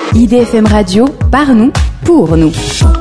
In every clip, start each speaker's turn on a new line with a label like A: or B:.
A: IDFM Radio, par nous, pour nous.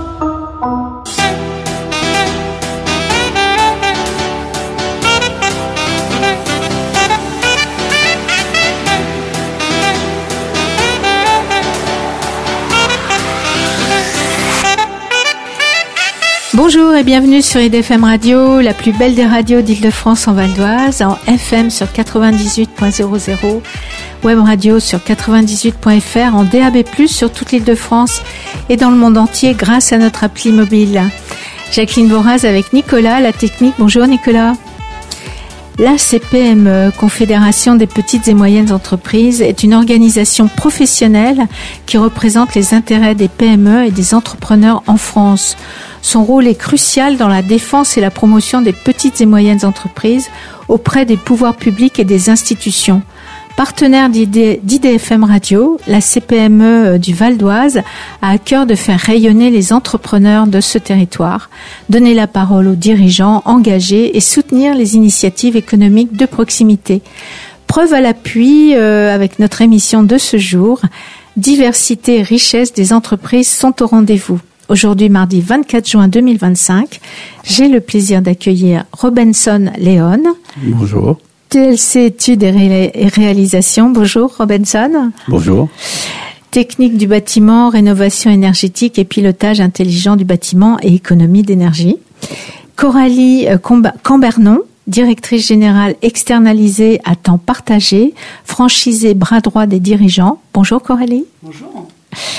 B: Bonjour et bienvenue sur IDFM Radio, la plus belle des radios d'Île-de-France en Val d'Oise, en FM sur 98.00, web radio sur 98.fr, en DAB+, sur toute l'Île-de-France et dans le monde entier grâce à notre appli mobile. Jacqueline Boraz avec Nicolas à la technique. Bonjour Nicolas. La CPME, Confédération des petites et moyennes entreprises, est une organisation professionnelle qui représente les intérêts des PME et des entrepreneurs en France. Son rôle est crucial dans la défense et la promotion des petites et moyennes entreprises auprès des pouvoirs publics et des institutions. Partenaire d'IDFM Radio, la CPME du Val d'Oise a à cœur de faire rayonner les entrepreneurs de ce territoire, donner la parole aux dirigeants engagés et soutenir les initiatives économiques de proximité. Preuve à l'appui avec notre émission de ce jour, diversité et richesse des entreprises sont au rendez-vous. Aujourd'hui, mardi 24 juin 2025, j'ai le plaisir d'accueillir Robinson Léon.
C: Bonjour.
B: TLC Études et Réalisations. Bonjour Robinson.
C: Bonjour.
B: Technique du bâtiment, rénovation énergétique et pilotage intelligent du bâtiment et économie d'énergie. Coralie Cambernon, directrice générale externalisée à temps partagé, franchisée bras droit des dirigeants. Bonjour Coralie.
D: Bonjour.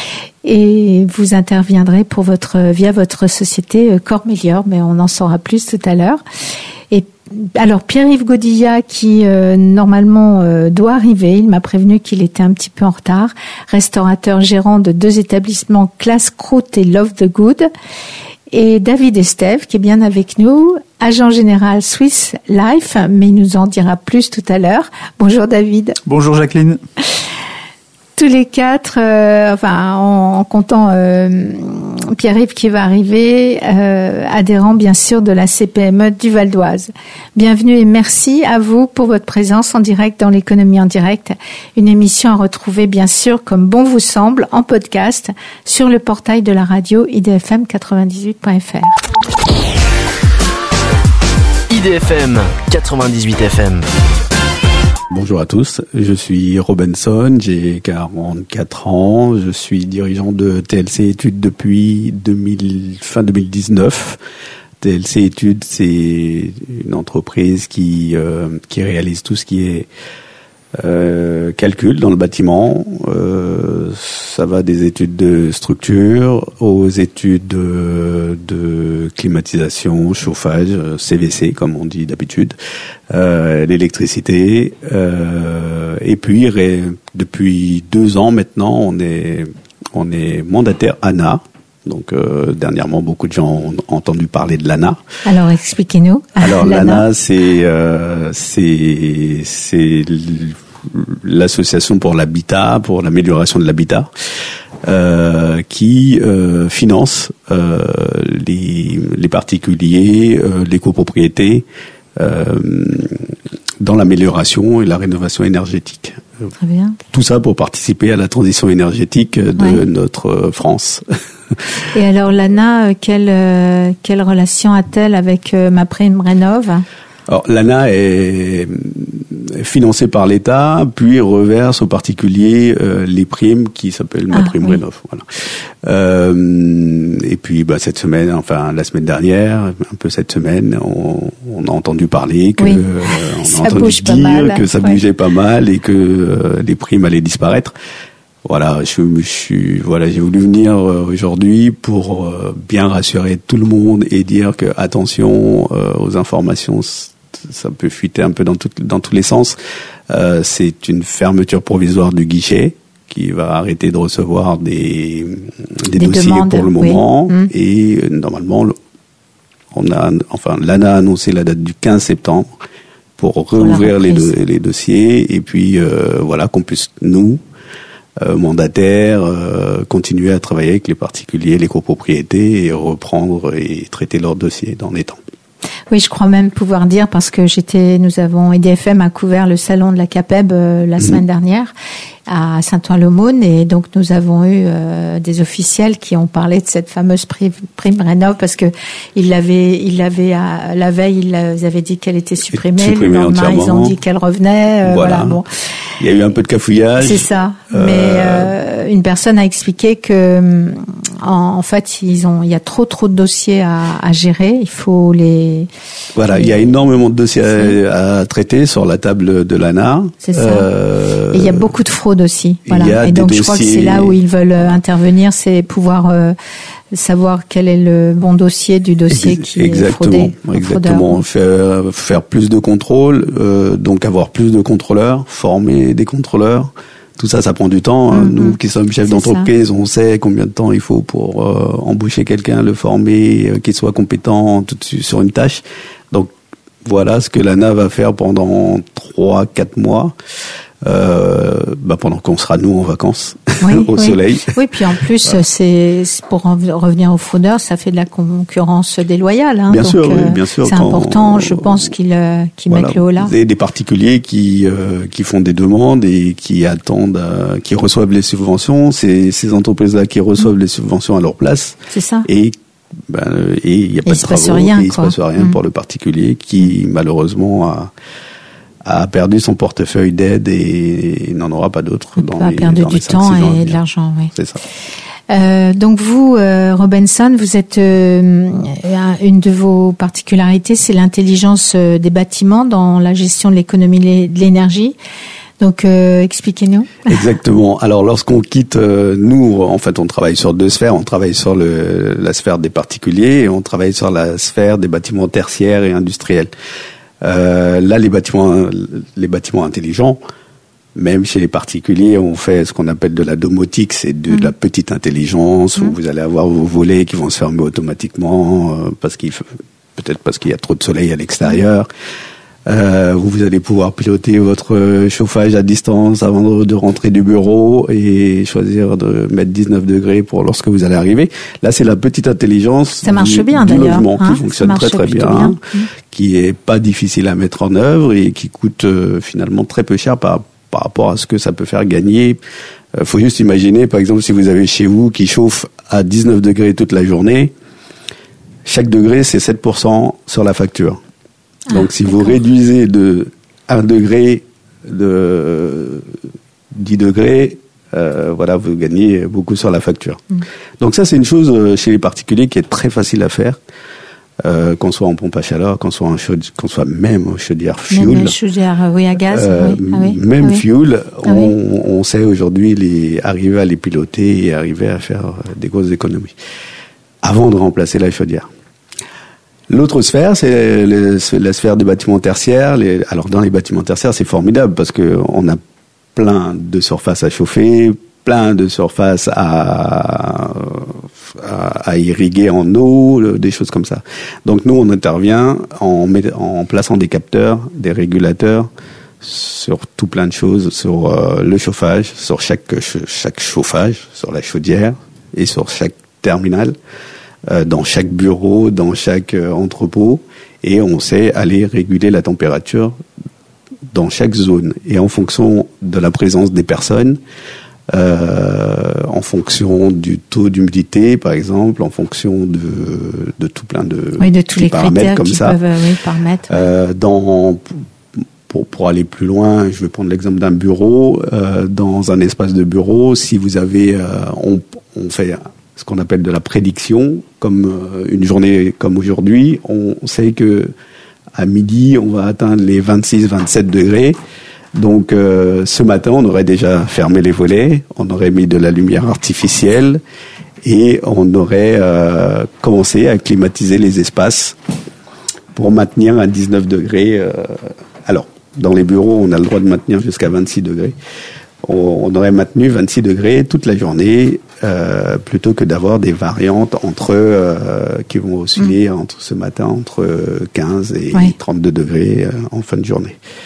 B: Et vous interviendrez via votre société Cormelior, mais on en saura plus tout à l'heure. Et alors Pierre-Yves Godilla qui normalement doit arriver, il m'a prévenu qu'il était un petit peu en retard, restaurateur gérant de 2 établissements Classe Croûte et Love the Good, et David Estève qui est bien avec nous, agent général Swiss Life, mais il nous en dira plus tout à l'heure. Bonjour David.
C: Bonjour Jacqueline.
B: Tous les 4, en comptant Pierre-Yves qui va arriver, adhérents bien sûr de la CPME du Val d'Oise. Bienvenue et merci à vous pour votre présence en direct dans l'économie en direct. Une émission à retrouver bien sûr comme bon vous semble en podcast sur le portail de la radio idfm98.fr.
E: IDFM 98 FM.
C: Bonjour à tous, je suis Robinson, j'ai 44 ans, je suis dirigeant de TLC Études depuis fin 2019. TLC Études, c'est une entreprise qui réalise tout ce qui est calcul dans le bâtiment. Ça va des études de structure aux études de climatisation, chauffage, CVC comme on dit d'habitude, l'électricité. Et puis depuis 2 ans maintenant, on est mandataire ANA. Donc dernièrement, beaucoup de gens ont entendu parler de l'ANA.
B: Alors expliquez-nous.
C: Alors l'ANA, c'est l'association pour l'habitat, pour l'amélioration de l'habitat, qui finance les particuliers, les copropriétés dans l'amélioration et la rénovation énergétique.
B: Très bien.
C: Tout ça pour participer à la transition énergétique de notre France.
B: Et alors l'ANA, quelle relation a-t-elle avec MaPrimeRénov'?
C: Alors l'ANA est financée par l'État, puis reverse aux particuliers les primes qui s'appellent MaPrimeRénov'.
B: Oui.
C: Voilà. Et puis la semaine dernière, un peu cette semaine, on a entendu parler que on a entendu dire que ça bougeait pas mal et que les primes allaient disparaître. Voilà, j'ai voulu venir aujourd'hui pour bien rassurer tout le monde et dire que attention aux informations, ça peut fuiter un peu dans tous les sens. C'est une fermeture provisoire du guichet qui va arrêter de recevoir des dossiers demandes, pour le moment. Et normalement, l'ANA a annoncé la date du 15 septembre pour rouvrir les dossiers et puis qu'on puisse nous mandataires continuer à travailler avec les particuliers, les copropriétés et reprendre et traiter leurs dossiers dans les temps.
B: Oui, je crois même pouvoir dire, parce que IDFM a couvert le salon de la CAPEB la semaine dernière à Saint-Ouen-l'Aumône, et donc nous avons eu des officiels qui ont parlé de cette fameuse prime Rénov', parce que la veille ils avaient dit qu'elle était supprimée, le lendemain ils ont dit qu'elle revenait. Voilà. Bon.
C: Il y a eu un peu de cafouillage.
B: C'est ça. Mais une personne a expliqué que en fait il y a trop de dossiers à gérer. Il faut il
C: y a énormément de dossiers à traiter sur la table de l'ANA.
B: C'est ça. Et il y a beaucoup de fraude aussi. Voilà. Et donc je crois que c'est là où ils veulent intervenir, c'est pouvoir savoir quel est le bon dossier du dossier qui est fraudé.
C: Exactement. Faire plus de contrôles, donc avoir plus de contrôleurs, former des contrôleurs. Tout ça, ça prend du temps. Nous qui sommes chefs d'entreprise, on sait combien de temps il faut pour embaucher quelqu'un, le former, qu'il soit compétent tout de suite sur une tâche. Donc voilà ce que l'ANA va faire pendant 3-4 mois. Pendant qu'on sera nous en vacances au soleil.
B: Oui, puis en plus c'est pour revenir aux fraudeurs, ça fait de la concurrence déloyale.
C: Bien sûr.
B: C'est important, je pense qu'ils mettent le haut là.
C: Des particuliers qui font des demandes et qui attendent, qui reçoivent les subventions. C'est ces entreprises-là qui reçoivent les subventions à leur place.
B: C'est ça.
C: Et il n'y a pas de travaux. Il ne se passe rien pour le particulier qui malheureusement a perdu son portefeuille d'aide et n'en aura pas d'autres.
B: A perdu du temps et de l'argent, oui.
C: C'est ça.
B: Donc vous, Robinson, vous êtes une de vos particularités, c'est l'intelligence des bâtiments dans la gestion de l'économie de l'énergie. Donc expliquez-nous.
C: Exactement. Alors lorsqu'on quitte, nous, en fait, on travaille sur 2 sphères. On travaille sur la sphère des particuliers et on travaille sur la sphère des bâtiments tertiaires et industriels. Là, les bâtiments intelligents, même chez les particuliers, on fait ce qu'on appelle de la domotique, c'est de la petite intelligence où vous allez avoir vos volets qui vont se fermer automatiquement parce qu'il y a trop de soleil à l'extérieur. Vous allez pouvoir piloter votre chauffage à distance avant de rentrer du bureau et choisir de mettre 19 degrés pour lorsque vous allez arriver. Là, c'est la petite intelligence
B: ça marche bien,
C: du
B: d'ailleurs,
C: logement qui fonctionne très bien. Qui est pas difficile à mettre en œuvre et qui coûte finalement très peu cher par rapport à ce que ça peut faire gagner. Faut juste imaginer, par exemple, si vous avez chez vous qui chauffe à 19 degrés toute la journée, chaque degré, c'est 7% sur la facture. Donc, si vous réduisez de 1 degré, de 10 degrés, vous gagnez beaucoup sur la facture. Donc ça, c'est une chose chez les particuliers qui est très facile à faire. Qu'on soit en pompe à chaleur, qu'on soit même en chaudière fuel.
B: Même chaudière, à gaz.
C: Fuel, on sait aujourd'hui arriver à les piloter et arriver à faire des grosses économies. Avant de remplacer la chaudière. L'autre sphère, c'est la sphère des bâtiments tertiaires. Alors dans les bâtiments tertiaires, c'est formidable parce que on a plein de surfaces à chauffer, plein de surfaces à irriguer en eau, des choses comme ça. Donc nous, on intervient en plaçant des capteurs, des régulateurs sur tout plein de choses, sur le chauffage, sur chaque chauffage, sur la chaudière et sur chaque terminal. Dans chaque bureau, dans chaque entrepôt, et on sait aller réguler la température dans chaque zone. Et en fonction de la présence des personnes, en fonction du taux d'humidité, par exemple, en fonction de tout plein de
B: tous les paramètres comme ça.
C: Pour aller plus loin, je vais prendre l'exemple d'un bureau. Dans un espace de bureau, si vous avez, on fait ce qu'on appelle de la prédiction, comme une journée comme aujourd'hui, on sait que à midi, on va atteindre les 26-27 degrés. Donc, ce matin, on aurait déjà fermé les volets, on aurait mis de la lumière artificielle et on aurait commencé à climatiser les espaces pour maintenir à 19 degrés. Alors, dans les bureaux, on a le droit de maintenir jusqu'à 26 degrés. On aurait maintenu 26 degrés toute la journée, plutôt que d'avoir des variantes qui vont osciller entre ce matin entre 15 et 32 degrés en fin de journée.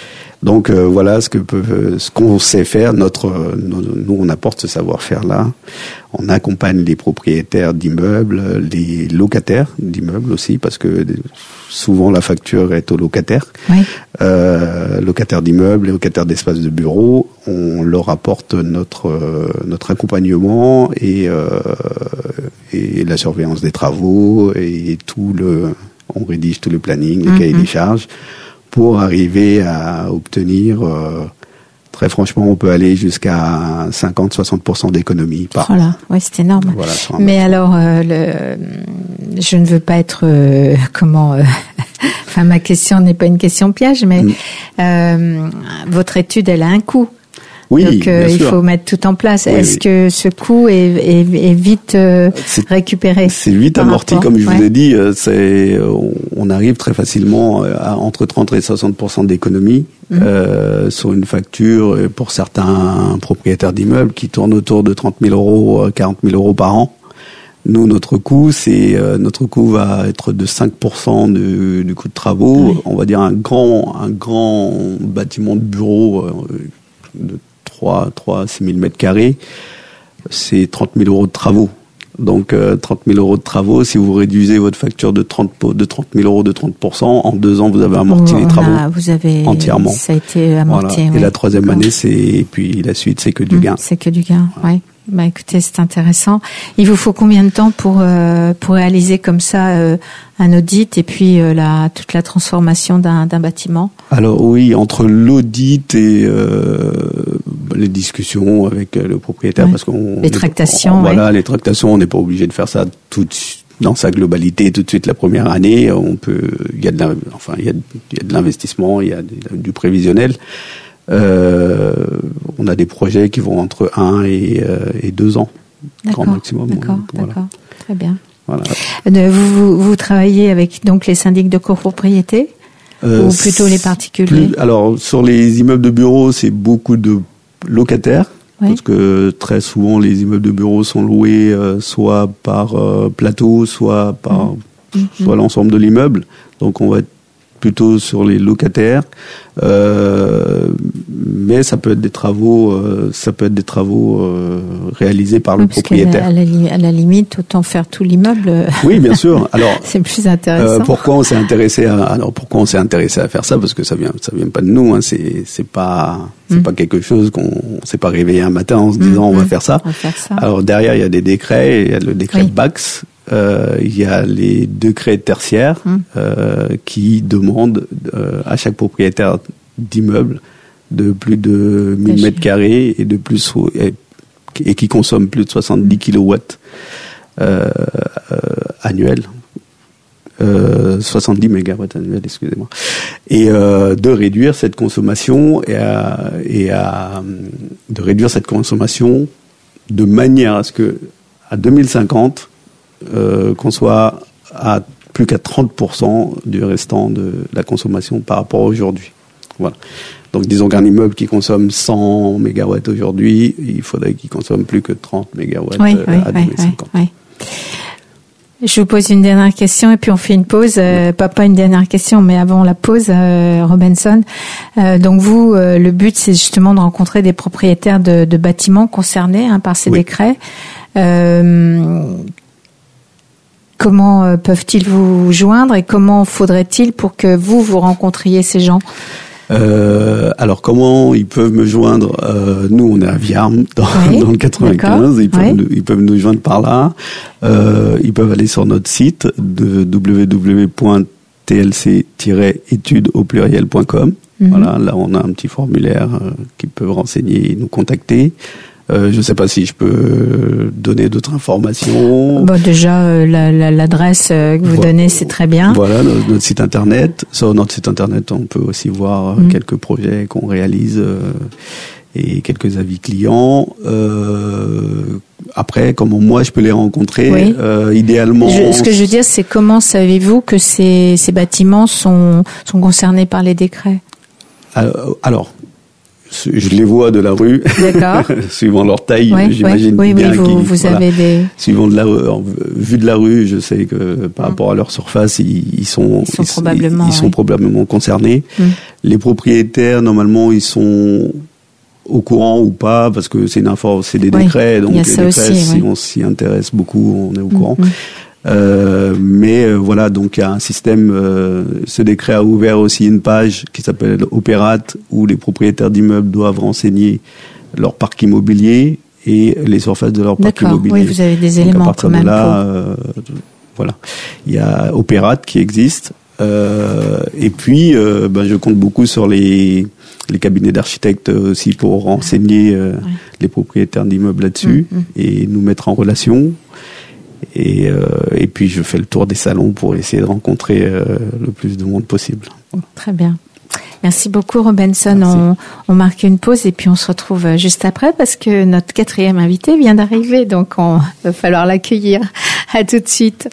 C: Donc voilà ce qu'on sait faire. Nous on apporte ce savoir-faire-là. On accompagne les propriétaires d'immeubles, les locataires d'immeubles aussi, parce que souvent la facture est aux locataires.
B: Oui.
C: Locataires d'immeubles, les locataires d'espaces de bureau. On leur apporte notre accompagnement et la surveillance des travaux et on rédige tout le planning, les cahiers des charges pour arriver à obtenir. Très franchement, on peut aller jusqu'à 50-60% d'économie par an.
B: Voilà, oui, c'est énorme. Voilà, mais alors, je ne veux pas être enfin, ma question n'est pas une question piège, mais votre étude, elle a un coût.
C: Oui,
B: donc il faut mettre tout en place. Oui, Est-ce que ce coût est vite récupéré?
C: C'est vite amorti, comme je vous ai dit. On arrive très facilement à entre 30 et 60% d'économie sur une facture pour certains propriétaires d'immeubles qui tournent autour de 30 000 euros, 40 000 euros par an. Nous, notre coût va être de 5% du coût de travaux. Oui. On va dire un grand bâtiment de bureau de 3 à 6 000 mètres carrés, c'est 30 000 euros de travaux. Donc 30 000 euros de travaux, si vous réduisez votre facture de 30 000 euros de 30%, en 2 ans, vous avez amorti les travaux entièrement.
B: Ça a été amorti.
C: Voilà.
B: Oui.
C: Et la 3e année, et puis la suite, c'est que du gain.
B: C'est que du gain, oui. Bah écoutez, c'est intéressant. Il vous faut combien de temps pour réaliser comme ça un audit et puis toute la transformation d'un bâtiment?
C: Alors oui, entre l'audit et les discussions avec le propriétaire, parce qu'on
B: les tractations.
C: Voilà, les tractations, on n'est pas obligé de faire ça tout de suite dans sa globalité tout de suite la première année. Il y a de l'investissement, il y a du prévisionnel. On a des projets qui vont entre 1 et 2 ans, grand maximum.
B: D'accord, très bien.
C: Voilà.
B: Vous travaillez avec donc les syndics de copropriété ou plutôt les particuliers?
C: Alors sur les immeubles de bureaux, c'est beaucoup de locataires. Oui. Parce que très souvent les immeubles de bureaux sont loués soit par plateau, soit par soit l'ensemble de l'immeuble. Donc on va être plutôt sur les locataires, mais ça peut être des travaux, réalisés par le propriétaire.
B: À la limite, autant faire tout l'immeuble.
C: Oui, bien sûr. Alors,
B: c'est plus intéressant.
C: Pourquoi on s'est intéressé à faire ça? Parce que ça vient pas de nous. Hein. C'est pas quelque chose qu'on s'est pas réveillé un matin en se disant on va faire ça. Alors derrière, il y a des décrets. Il y a le décret Bax. Il y a les décrets tertiaires qui demandent à chaque propriétaire d'immeuble de plus de 1000 mètres carrés et de plus et qui consomme plus de 70 kilowatts annuels. 70 mégawatts annuels, excusez-moi. Et de réduire cette consommation de réduire cette consommation de manière à ce que à 2050 qu'on soit à plus qu'à 30% du restant de la consommation par rapport à aujourd'hui. Voilà. Donc disons qu'un immeuble qui consomme 100 mégawatts aujourd'hui, il faudrait qu'il consomme plus que 30 mégawatts à 2050.
B: Oui. Je vous pose une dernière question et puis on fait une pause. Pas une dernière question, mais avant la pause, Robinson. Donc vous, le but, c'est justement de rencontrer des propriétaires de bâtiments concernés par ces décrets. Comment peuvent-ils vous joindre et comment faudrait-il pour que vous rencontriez ces gens?
C: Alors comment ils peuvent me joindre? Nous on est à Viarmes dans le 95. Ils peuvent nous joindre par là. Ils peuvent aller sur notre site de www.tlc-études.com. Voilà, là on a un petit formulaire qui peuvent renseigner et nous contacter. Je ne sais pas si je peux donner d'autres informations.
B: Bon, déjà, l'adresse que vous donnez, c'est très bien.
C: Voilà, notre site internet. Sur notre site internet, on peut aussi voir quelques projets qu'on réalise et quelques avis clients. Après, comment moi je peux les rencontrer, idéalement.
B: Ce que je veux dire, c'est comment savez-vous que ces bâtiments sont concernés par les décrets?
C: Alors, Je les vois de la rue.
B: D'accord.
C: Suivant leur taille, j'imagine bien
B: vous avez des...
C: Suivant vue de la rue, je sais que par rapport à leur surface, ils sont probablement concernés. Les propriétaires, normalement, ils sont au courant ou pas, parce que c'est des décrets, donc les décrets, si on s'y intéresse beaucoup, on est au courant. Mais voilà, donc il y a un système. Ce décret a ouvert aussi une page qui s'appelle Opérate, où les propriétaires d'immeubles doivent renseigner leur parc immobilier et les surfaces de leur parc immobilier.
B: Oui, vous avez des éléments quand même.
C: Voilà, il y a Opérate qui existe, et puis je compte beaucoup sur les cabinets d'architectes aussi pour renseigner les propriétaires d'immeubles là-dessus et nous mettre en relation. Et puis je fais le tour des salons pour essayer de rencontrer le plus de monde possible. Voilà.
B: Très bien. Merci beaucoup Robinson.
C: Merci.
B: On marque une pause et puis on se retrouve juste après parce que notre 4e invité vient d'arriver, donc il va falloir l'accueillir. À tout de suite.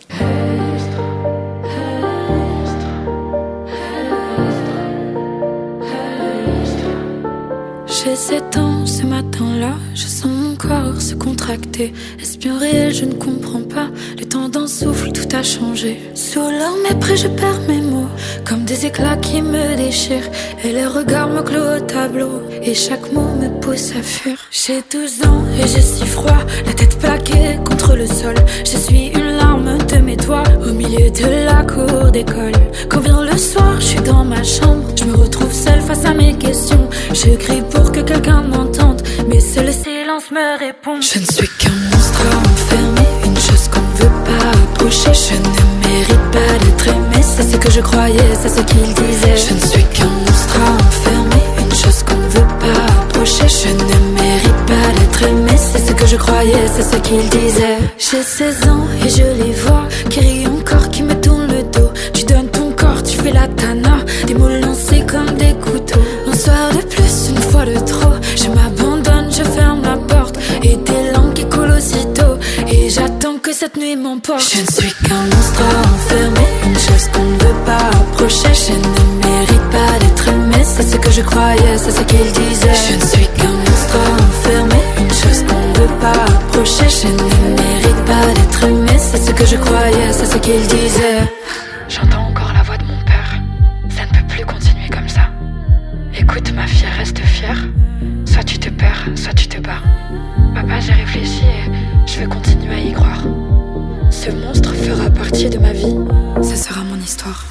D: J'ai 7 ans ce matin-là, je sens mon corps se contracter. Est-ce bien réel, je ne comprends pas. Le temps d'un souffle, tout a changé. Sous leur mépris, je perds mes mots, comme des éclats qui me déchirent. Et les regards me clouent au tableau, et chaque mot me pousse à fuir. J'ai 12 ans et j'ai si froid, la tête plaquée contre le sol. Je suis une larme de mes doigts, au milieu de la cour d'école. Quand vient le soir, je suis dans ma chambre, je me retrouve seule face à mes questions. Je crie pour que quelqu'un m'entende, mais seul le silence me répond. Je ne suis qu'un monstre enfermé, une chose qu'on ne veut pas approcher. Je ne mérite pas d'être aimé, c'est ce que je croyais, c'est ce qu'il disait. Je ne suis qu'un monstre enfermé, une chose qu'on ne veut pas approcher. Je ne mérite pas d'être aimé, c'est ce que je croyais, c'est ce qu'il disait. J'ai 16 ans et je les vois qui rient encore, qui me tournent le dos. Tu donnes ton corps, tu fais la tana, des mots lancés comme des couteaux. Un soir de plus, une fois de trop, je m'abandonne, je ferme la porte, et des langues qui coulent aussitôt, et j'attends que cette nuit m'emporte. Je ne suis qu'un monstre enfermé, une chose qu'on ne veut pas approcher. Je ne mérite pas d'être aimé, c'est ce que je croyais, c'est ce qu'il disait. Je ne suis qu'un monstre enfermé, une chose qu'on ne veut pas approcher. Je ne mérite pas d'être aimé, c'est ce que je croyais, c'est ce qu'il disait.
F: J'entends encore la voix de mon père. Ça ne peut plus continuer comme ça. Écoute ma fille, reste fière. Soit tu te perds, soit tu te bats. Papa, j'ai réfléchi et je vais continuer à y croire. Ce monstre fera partie de ma vie. Ce sera mon histoire.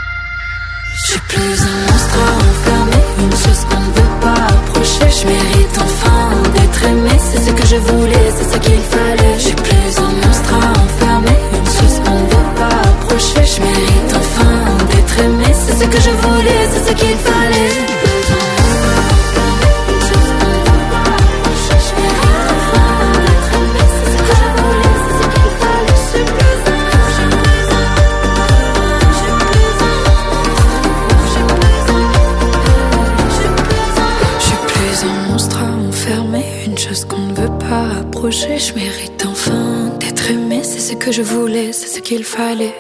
D: Je suis plus un monstre enfermé, une chose qu'on ne veut pas approcher. Je mérite enfin d'être aimé, c'est ce que je voulais, c'est ce qu'il fallait. Je suis plus un monstre enfermé, une chose qu'on ne veut pas approcher. Je mérite enfin d'être aimé, c'est ce que je voulais, c'est ce qu'il fallait. Je mérite enfin d'être aimé, c'est ce que je voulais, c'est ce qu'il fallait.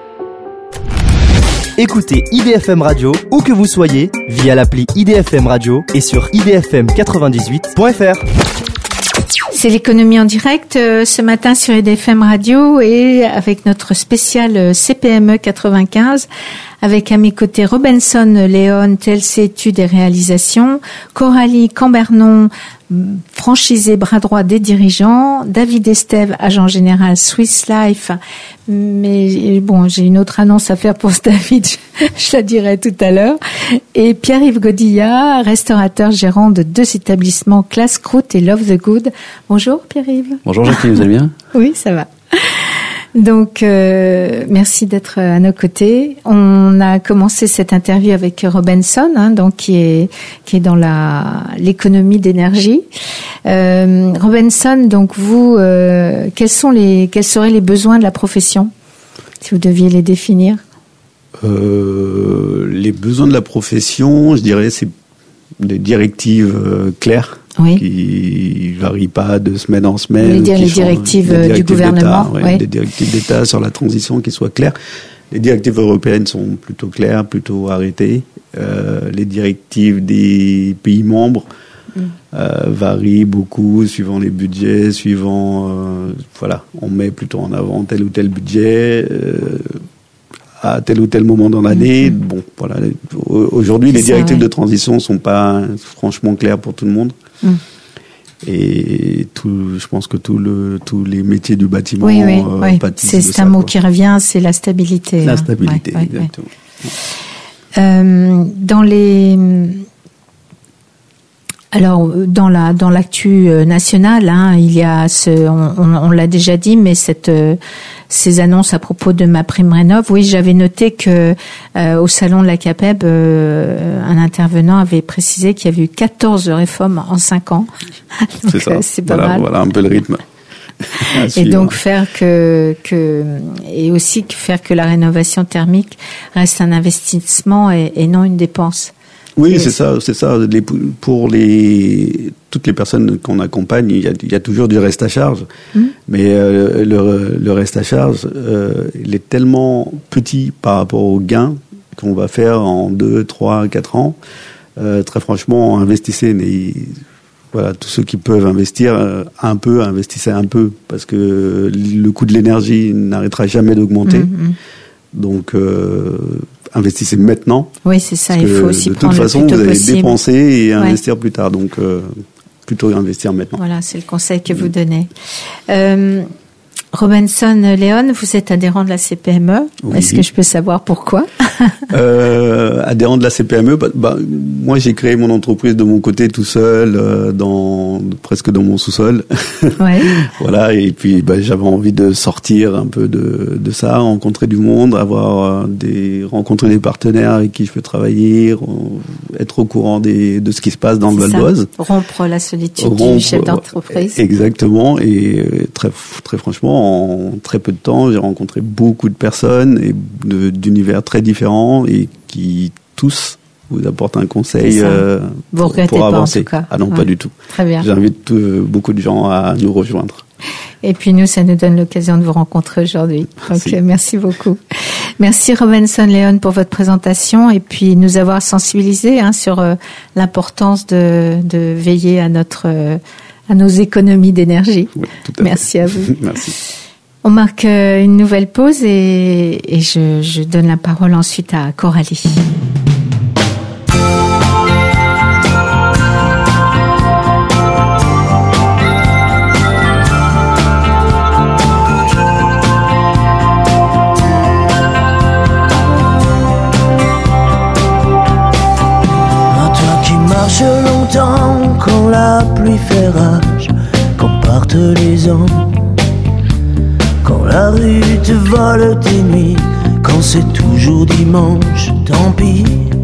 G: Écoutez IDFM Radio où que vous soyez via l'appli IDFM Radio et sur idfm98.fr.
B: C'est l'économie en direct ce matin sur IDFM Radio et avec notre spécial CPME 95 avec à mes côtés Robinson Léon, TLC Études et Réalisations, Coralie Cambernon, franchisé bras droit des dirigeants, David Estève, agent général Swiss Life. Mais bon, j'ai une autre annonce à faire pour ce David, je la dirai tout à l'heure. Et Pierre-Yves Godilla, restaurateur gérant de 2 établissements, Classe Croûte et Love the Good. Bonjour Pierre-Yves.
H: Bonjour Jacqueline, vous allez bien ?
B: Oui, ça va. Donc, merci d'être à nos côtés. On a commencé cette interview avec Robinson, donc qui est dans l'économie d'énergie. Robinson, donc vous, quels seraient les besoins de la profession, si vous deviez les définir?
C: Les besoins de la profession, je dirais, c'est des directives claires.
B: Oui.
C: Qui varient pas de semaine en semaine.
B: Les directives du gouvernement.
C: Oui. Des directives d'État sur la transition qui soient claires. Les directives européennes sont plutôt claires, plutôt arrêtées. les directives des pays membres varient beaucoup suivant les budgets, on met plutôt en avant tel ou tel budget à tel ou tel moment dans l'année. Bon, voilà. Aujourd'hui, les directives de transition sont pas franchement claires pour tout le monde. Et je pense que tous les métiers du bâtiment pâtissent de ça.
B: C'est un mot qui revient, c'est la stabilité.
C: La stabilité, exactement.
B: Dans l'actu nationale, il y a on l'a déjà dit, mais ces annonces à propos de MaPrimeRénov'. Oui, j'avais noté que au salon de la CAPEB, un intervenant avait précisé qu'il y avait eu 14 réformes en 5 ans. Donc,
C: c'est ça.
B: C'est pas mal.
C: Voilà un peu le rythme.
B: Et donc faire que la rénovation thermique reste un investissement et non une dépense.
C: Oui, c'est ça. Pour toutes les personnes qu'on accompagne, il y a toujours du reste à charge. Mais le reste à charge, il est tellement petit par rapport aux gains qu'on va faire en 2, 3, 4 ans. Très franchement, investissez. Voilà, tous ceux qui peuvent investir un peu, investissez un peu, parce que le coût de l'énergie n'arrêtera jamais d'augmenter. Donc, investissez maintenant.
B: Oui, c'est ça. Il faut aussi prendre le plus tôt possible.
C: De toute façon, vous allez dépenser et investir plus tard. Donc, plutôt investir maintenant.
B: Voilà, c'est le conseil que vous donnez. Robinson Léon, vous êtes adhérent de la CPME. Oui. Est-ce que je peux savoir pourquoi?
C: Adhérent de la CPME, moi j'ai créé mon entreprise de mon côté tout seul, presque dans mon sous-sol.
B: Ouais.
C: Voilà, et puis j'avais envie de sortir un peu de ça, rencontrer du monde, rencontrer des partenaires avec qui je peux travailler, être au courant de ce qui se passe dans le Val d'Oise.
B: Rompre la solitude du chef d'entreprise.
C: Exactement, et très franchement, en très peu de temps, j'ai rencontré beaucoup de personnes et d'univers très différents et qui tous vous apportent un conseil
B: vous regrettez
C: pour avancer.
B: En tout cas.
C: Ah non, pas du tout.
B: Très bien.
C: J'invite beaucoup de gens à nous rejoindre.
B: Et puis nous, ça nous donne l'occasion de vous rencontrer aujourd'hui. Donc merci beaucoup. Merci Robinson Léon pour votre présentation et puis nous avoir sensibilisés sur l'importance de veiller à nos économies d'énergie.
C: Oui, tout à fait.
B: Merci à vous.
C: Merci.
B: On marque une nouvelle pause et je donne la parole ensuite à Coralie.
H: Longtemps quand la pluie fait rage, quand partent les ans, quand la rue te vole tes nuits, quand c'est toujours dimanche, tant pis.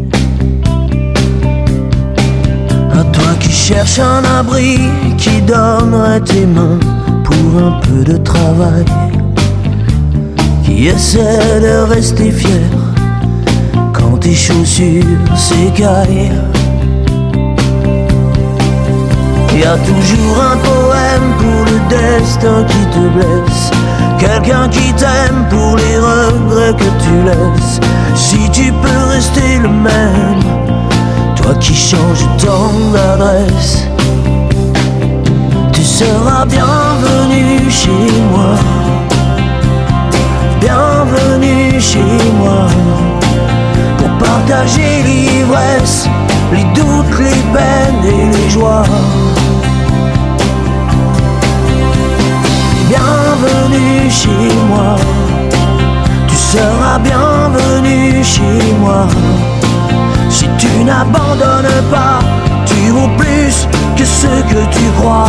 H: À toi qui cherches un abri, qui donnerait tes mains pour un peu de travail, qui essaie de rester fier quand tes chaussures s'écaillent. Y a toujours un poème pour le destin qui te blesse, quelqu'un qui t'aime pour les regrets que tu laisses. Si tu peux rester le même, toi qui changes tant d'adresse, tu seras bienvenu chez moi, bienvenue chez moi, pour partager l'ivresse, les doutes, les peines et les joies. Bienvenue chez moi, tu seras bienvenu chez moi. Si tu n'abandonnes pas, tu vaux plus que ce que tu crois.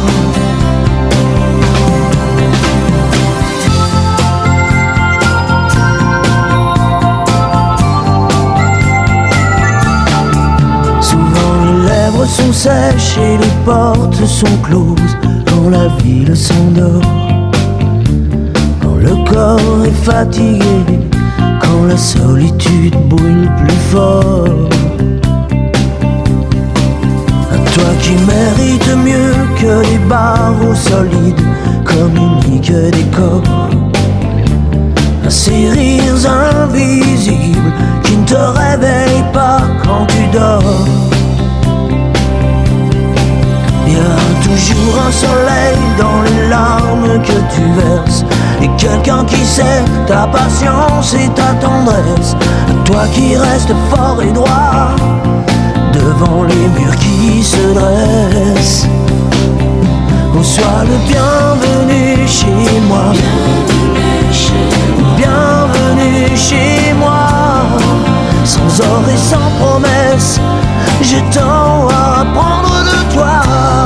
H: Souvent les lèvres sont sèches et les portes sont closes quand la ville s'endort, quand le corps est fatigué, quand la solitude brûle plus fort. À toi qui mérites mieux que les barreaux solides, communiquent des corps. À ces rires invisibles qui ne te réveillent pas quand tu dors. Il y a toujours un soleil dans les larmes que tu verses, et quelqu'un qui sait ta patience et ta tendresse. Toi qui restes fort et droit devant les murs qui se dressent. Oh, sois le bienvenu chez moi. Bienvenue chez moi. Sans or et sans promesse, je tends à apprendre de toi.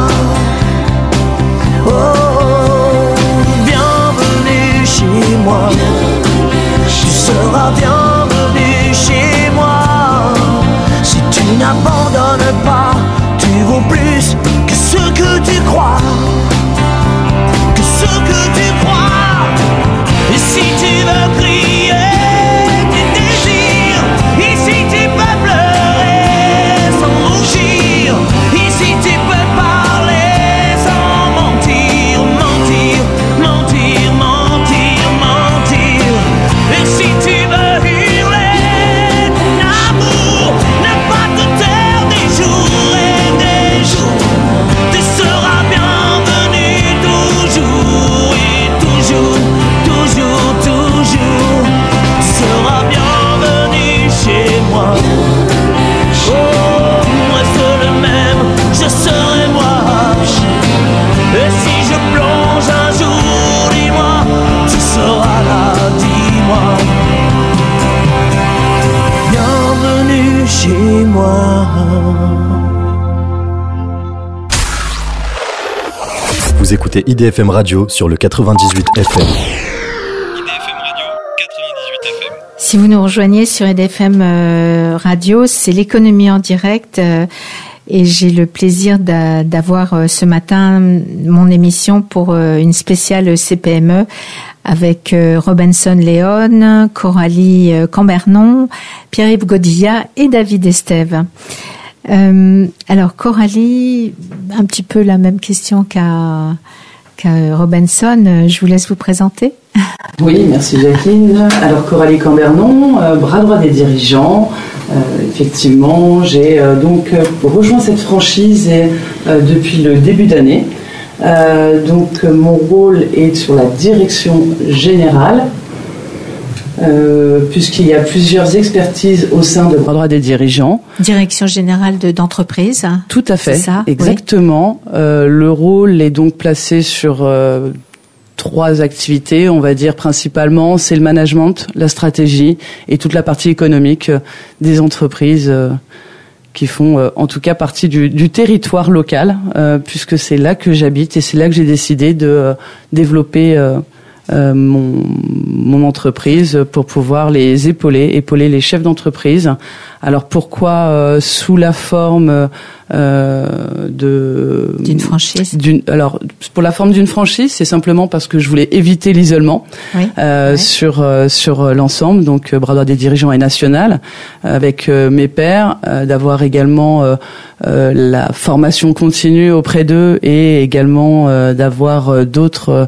H: Oh, bienvenue chez moi. Tu seras bienvenue chez moi. Si tu n'abandonnes pas, tu vaux plus que ce que tu crois. Que ce que tu crois. Et si tu veux crier tes désirs, ici tu peux pleurer sans rougir. Ici tu peux parler sans mentir, mentir, mentir, mentir, mentir. Et si tu veux hurler ton amour, ne pas te taire des jours et des jours. Tu seras bienvenu toujours et toujours, toujours, toujours. Tu seras bienvenu chez moi. Oh, moi seul même, je serai moi. Et si je plonge un jour, dis-moi, tu seras là, dis-moi. Bienvenue chez moi.
G: Vous écoutez IDFM Radio sur le 98 FM.
B: Si vous nous rejoignez sur IDFM Radio, c'est l'économie en direct et j'ai le plaisir d'avoir ce matin mon émission pour une spéciale CPME avec Robinson Léon, Coralie Cambernon, Pierre-Yves Godilla et David Estève. Alors Coralie, un petit peu la même question qu'à Robinson, je vous laisse vous présenter.
I: Oui, merci Jacqueline. Alors Coralie Cambernon, bras droit des dirigeants. Effectivement, j'ai donc rejoint cette franchise depuis le début d'année. Donc mon rôle est sur la direction générale. Puisqu'il y a plusieurs expertises au sein de bras droit des dirigeants.
B: Direction générale d'entreprise.
I: Tout à fait,
B: c'est ça,
I: exactement. Oui. Le rôle est donc placé sur 3 activités, on va dire principalement, c'est le management, la stratégie et toute la partie économique des entreprises qui font en tout cas partie du territoire local, puisque c'est là que j'habite et c'est là que j'ai décidé de développer mon entreprise pour pouvoir les épauler les chefs d'entreprise. Alors pourquoi sous la forme
B: d'une franchise.
I: Alors pour la forme d'une franchise, c'est simplement parce que je voulais éviter l'isolement sur l'ensemble. Donc bras droit des dirigeants et national avec mes pairs, d'avoir également la formation continue auprès d'eux et également d'avoir d'autres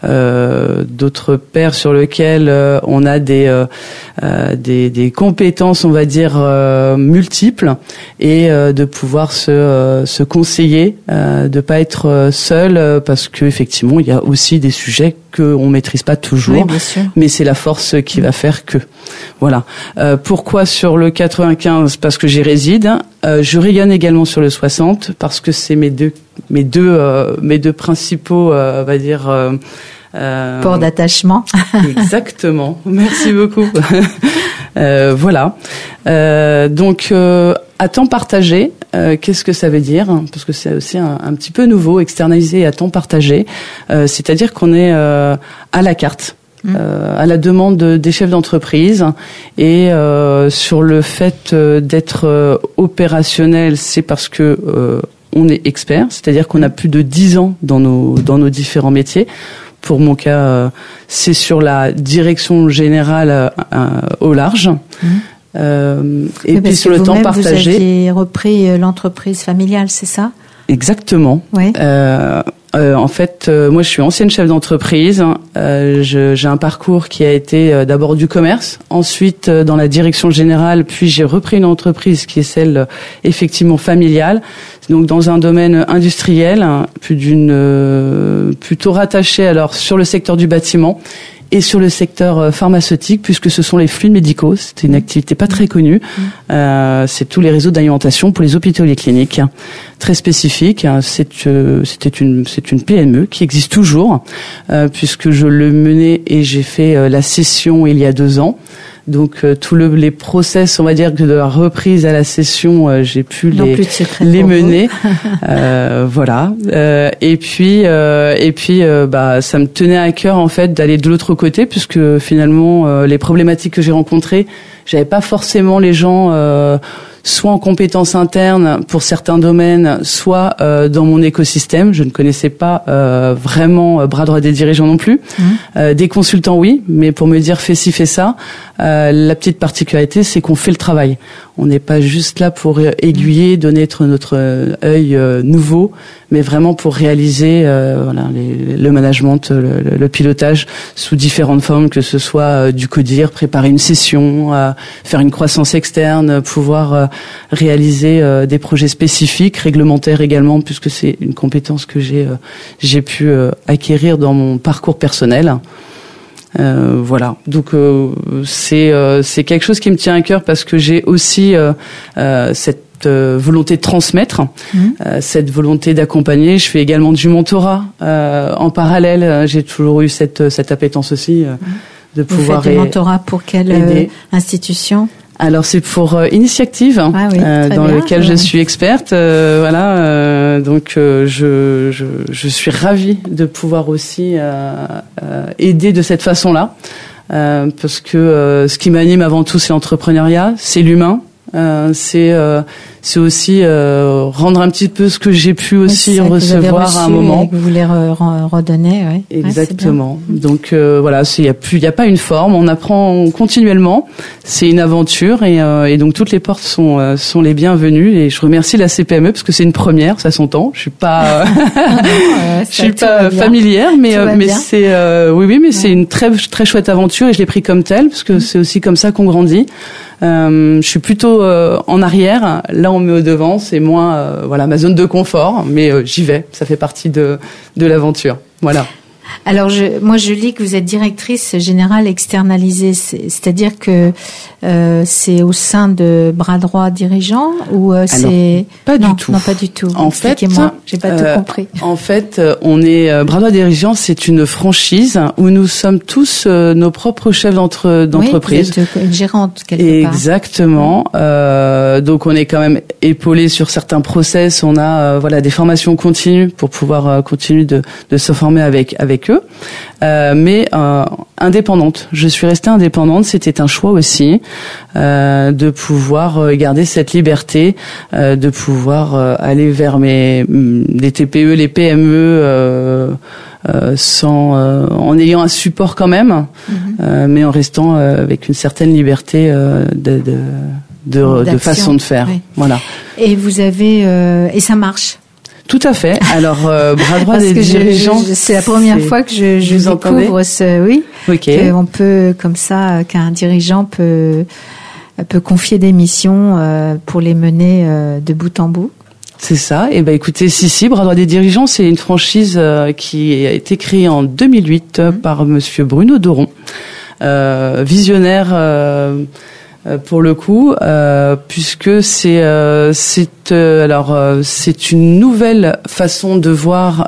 I: pairs sur lesquels on a des compétences, on va dire multiples, et de pouvoir se conseiller, de pas être seul, parce que effectivement il y a aussi des sujets qu'on maîtrise pas toujours, mais c'est la force qui va faire que. Voilà. Pourquoi sur le 95? Parce que j'y réside. Je rayonne également sur le 60 parce que c'est mes deux principaux, on va dire.
B: Port d'attachement.
I: Exactement. Merci beaucoup. Voilà. Donc à temps partagé, qu'est-ce que ça veut dire? Parce que c'est aussi un petit peu nouveau, externalisé à temps partagé. C'est-à-dire qu'on est à la carte. À la demande des chefs d'entreprise, et sur le fait d'être opérationnel, c'est parce que on est expert, c'est-à-dire qu'on a plus de 10 ans dans nos différents métiers. Pour mon cas, c'est sur la direction générale au large. Et puis sur le temps partagé.
B: Vous aviez repris l'entreprise familiale, c'est ça?
I: Exactement.
B: Oui.
I: En fait, moi, je suis ancienne chef d'entreprise. J'ai un parcours qui a été d'abord du commerce, ensuite dans la direction générale, puis j'ai repris une entreprise qui est celle effectivement familiale, donc dans un domaine industriel, plutôt rattaché alors sur le secteur du bâtiment et sur le secteur pharmaceutique, puisque ce sont les fluides médicaux. C'était une activité pas très connue. C'est tous les réseaux d'alimentation pour les hôpitaux et les cliniques, très spécifique. C'était une PME qui existe toujours, puisque je le menais et j'ai fait la cession il y a 2 ans. Donc tous les process, on va dire, de la reprise à la cession, j'ai pu les mener. Voilà. Et puis, ça me tenait à cœur en fait d'aller de l'autre côté, puisque finalement les problématiques que j'ai rencontrées, j'avais pas forcément les gens soit en compétences internes pour certains domaines, soit dans mon écosystème. Je ne connaissais pas vraiment bras droit des dirigeants non plus. Des consultants, oui, mais pour me dire fais ci, fais ça, la petite particularité, c'est qu'on fait le travail. On n'est pas juste là pour aiguiller, donner notre œil nouveau, mais vraiment pour réaliser le management, le pilotage sous différentes formes, que ce soit du codir, préparer une session, faire une croissance externe, pouvoir réaliser des projets spécifiques, réglementaires également, puisque c'est une compétence que j'ai pu acquérir dans mon parcours personnel. Voilà, donc c'est quelque chose qui me tient à cœur, parce que j'ai aussi cette volonté de transmettre, cette volonté d'accompagner. Je fais également du mentorat en parallèle. J'ai toujours eu cette appétence aussi de pouvoir.
B: Vous faites du mentorat pour quelle institution ?
I: Alors c'est pour Initiactive, dans lequel je suis experte. Donc je suis ravie de pouvoir aussi aider de cette façon-là, parce que ce qui m'anime avant tout, c'est l'entrepreneuriat, c'est l'humain. C'est aussi rendre un petit peu ce que j'ai pu aussi recevoir à un moment.
B: Et que vous voulez redonner, oui.
I: Exactement. Donc voilà, il y a pas une forme. On apprend continuellement. C'est une aventure et donc toutes les portes sont les bienvenues. Et je remercie la CPME parce que c'est une première, ça s'entend. Je suis pas je suis pas familière, mais c'est mais c'est une très très chouette aventure et je l'ai pris comme telle parce que c'est aussi comme ça qu'on grandit. Je suis plutôt en arrière. Là, on me met au devant. C'est moins, ma zone de confort. Mais j'y vais. Ça fait partie de l'aventure. Voilà.
B: Alors, moi, je lis que vous êtes directrice générale externalisée. C'est-à-dire que c'est au sein de Bras Droit Dirigeants ou c'est...
I: Pas du tout.
B: Non, pas du tout.
I: En fait,
B: expliquez-moi, j'ai pas tout compris.
I: En fait, on est Bras Droit Dirigeants, c'est une franchise où nous sommes tous nos propres chefs d'entreprise.
B: Oui, vous êtes une gérante quelque part.
I: Exactement. Donc, on est quand même épaulé sur certains process. On a des formations continues pour pouvoir continuer de se former avec eux. Mais indépendante. Je suis restée indépendante. C'était un choix aussi de pouvoir garder cette liberté, de pouvoir aller vers les TPE, les PME, en ayant un support quand même, mais en restant avec une certaine liberté de façon de faire. Oui. Voilà.
B: Et vous avez et ça marche.
I: Tout à fait. Alors, Bras Droit des dirigeants.
B: C'est la première fois que je découvre qu'on peut, comme ça, qu'un dirigeant peut confier des missions pour les mener de bout en bout.
I: C'est ça. Et écoutez, si, Bras Droit des dirigeants, c'est une franchise qui a été créée en 2008 par monsieur Bruno Doron, visionnaire. Pour le coup, puisque c'est une nouvelle façon de voir,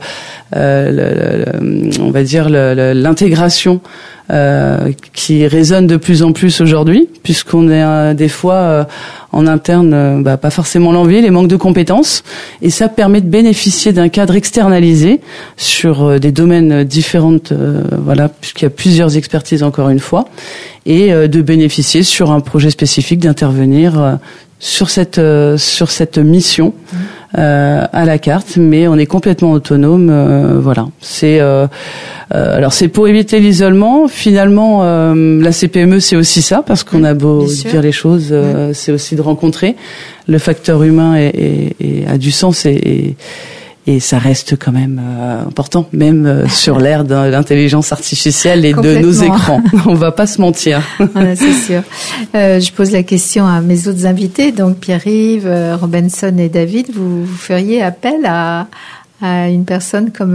I: on va dire l'intégration qui résonne de plus en plus aujourd'hui, puisqu'on est des fois en interne, pas forcément l'envie, les manques de compétences, et ça permet de bénéficier d'un cadre externalisé sur des domaines différents, puisqu'il y a plusieurs expertises encore une fois, et de bénéficier sur un projet spécifique d'intervenir sur cette mission à la carte, mais on est complètement autonome. Voilà. Alors c'est pour éviter l'isolement. Finalement, la CPME c'est aussi ça, parce qu'on a beau dire les choses, c'est aussi de rencontrer. Le facteur humain a du sens et ça reste quand même important, même sur l'ère de l'intelligence artificielle et de nos écrans. On va pas se mentir.
B: Voilà, c'est sûr. Je pose la question à mes autres invités, donc Pierre-Yves, Robinson et David. Vous feriez appel à une personne comme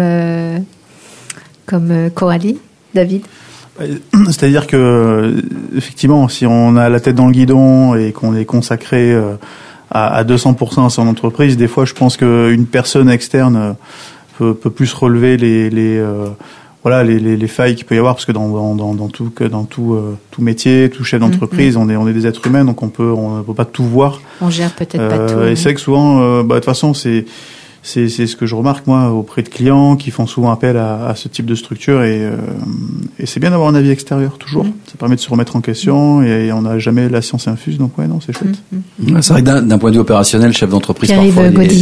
B: Coralie, David?
J: C'est-à-dire que, effectivement, si on a la tête dans le guidon et qu'on est consacré à 200% à son entreprise, des fois, je pense qu'une personne externe peut plus relever les failles qu'il peut y avoir, parce que dans tout métier, tout chef d'entreprise, on est des êtres humains, donc on peut pas tout voir.
B: On gère peut-être pas tout.
J: Et c'est que souvent, de toute façon, c'est ce que je remarque moi auprès de clients qui font souvent appel à ce type de structure, et c'est bien d'avoir un avis extérieur toujours. Ça permet de se remettre en question, et on n'a jamais la science infuse, donc ouais, non, c'est chouette.
C: C'est vrai que d'un point de vue opérationnel, chef d'entreprise parfois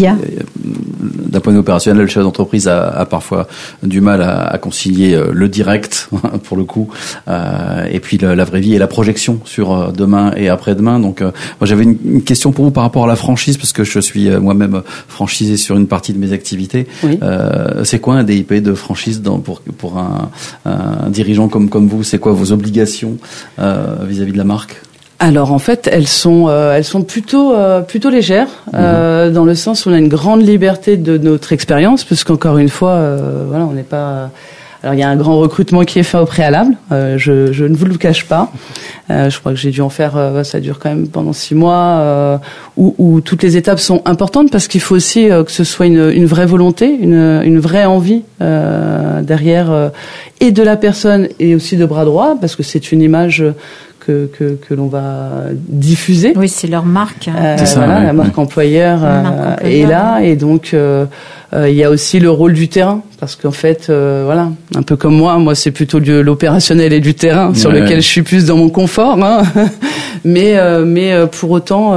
C: d'un point de vue opérationnel, le chef d'entreprise a parfois du mal à concilier le direct pour le coup, et puis la vraie vie et la projection sur demain et après-demain. Donc moi j'avais une question pour vous par rapport à la franchise, parce que je suis moi-même franchisé sur une partie de mes activités. Oui. C'est quoi un DIP de franchise pour un dirigeant comme vous? C'est quoi vos obligations vis-à-vis de la marque?
I: Alors en fait, elles sont plutôt légères, dans le sens où on a une grande liberté de notre expérience, parce qu'encore une fois, on n'est pas. Alors il y a un grand recrutement qui est fait au préalable. Je ne vous le cache pas. Je crois que j'ai dû en faire. Ça dure quand même pendant 6 mois, où toutes les étapes sont importantes, parce qu'il faut aussi que ce soit une vraie volonté, une vraie envie derrière, et de la personne et aussi de bras droit, parce que c'est une image que l'on va diffuser.
B: Oui, c'est leur marque.
I: C'est ça, la marque employeur est là, et donc il y a aussi le rôle du terrain, parce qu'en fait, un peu comme moi c'est plutôt l'opérationnel et du terrain sur lequel je suis plus dans mon confort, mais pour autant,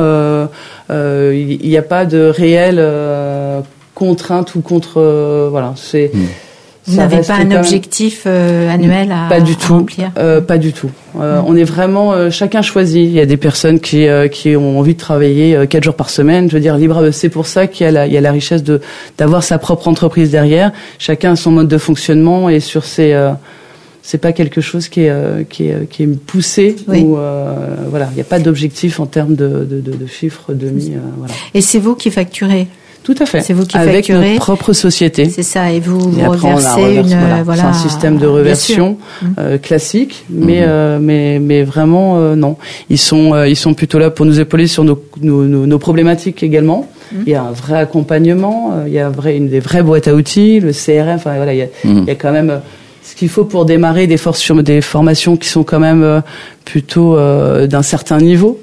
I: il n'y a pas de réelle contrainte ou contre, c'est.
B: Vous n'avez pas un objectif annuel à remplir?
I: Pas du tout. On est vraiment chacun choisit. Il y a des personnes qui ont envie de travailler 4 jours par semaine. Je veux dire, libre. C'est pour ça qu'il y a la richesse d'avoir sa propre entreprise derrière. Chacun a son mode de fonctionnement, et sur c'est pas quelque chose qui est poussé. Oui. Ou il n'y a pas d'objectif en termes de chiffres demi.
B: Et c'est vous qui facturez?
I: Tout à fait.
B: C'est vous qui
I: avec
B: facturez.
I: Notre propre société.
B: C'est ça, et vous reversez
I: c'est un système de reversion classique, mais vraiment non. Ils sont plutôt là pour nous épauler sur nos problématiques également. Il y a un vrai accompagnement, il y a des vraies boîtes à outils, le CRM. Il y a quand même ce qu'il faut pour démarrer des formations qui sont quand même plutôt d'un certain niveau.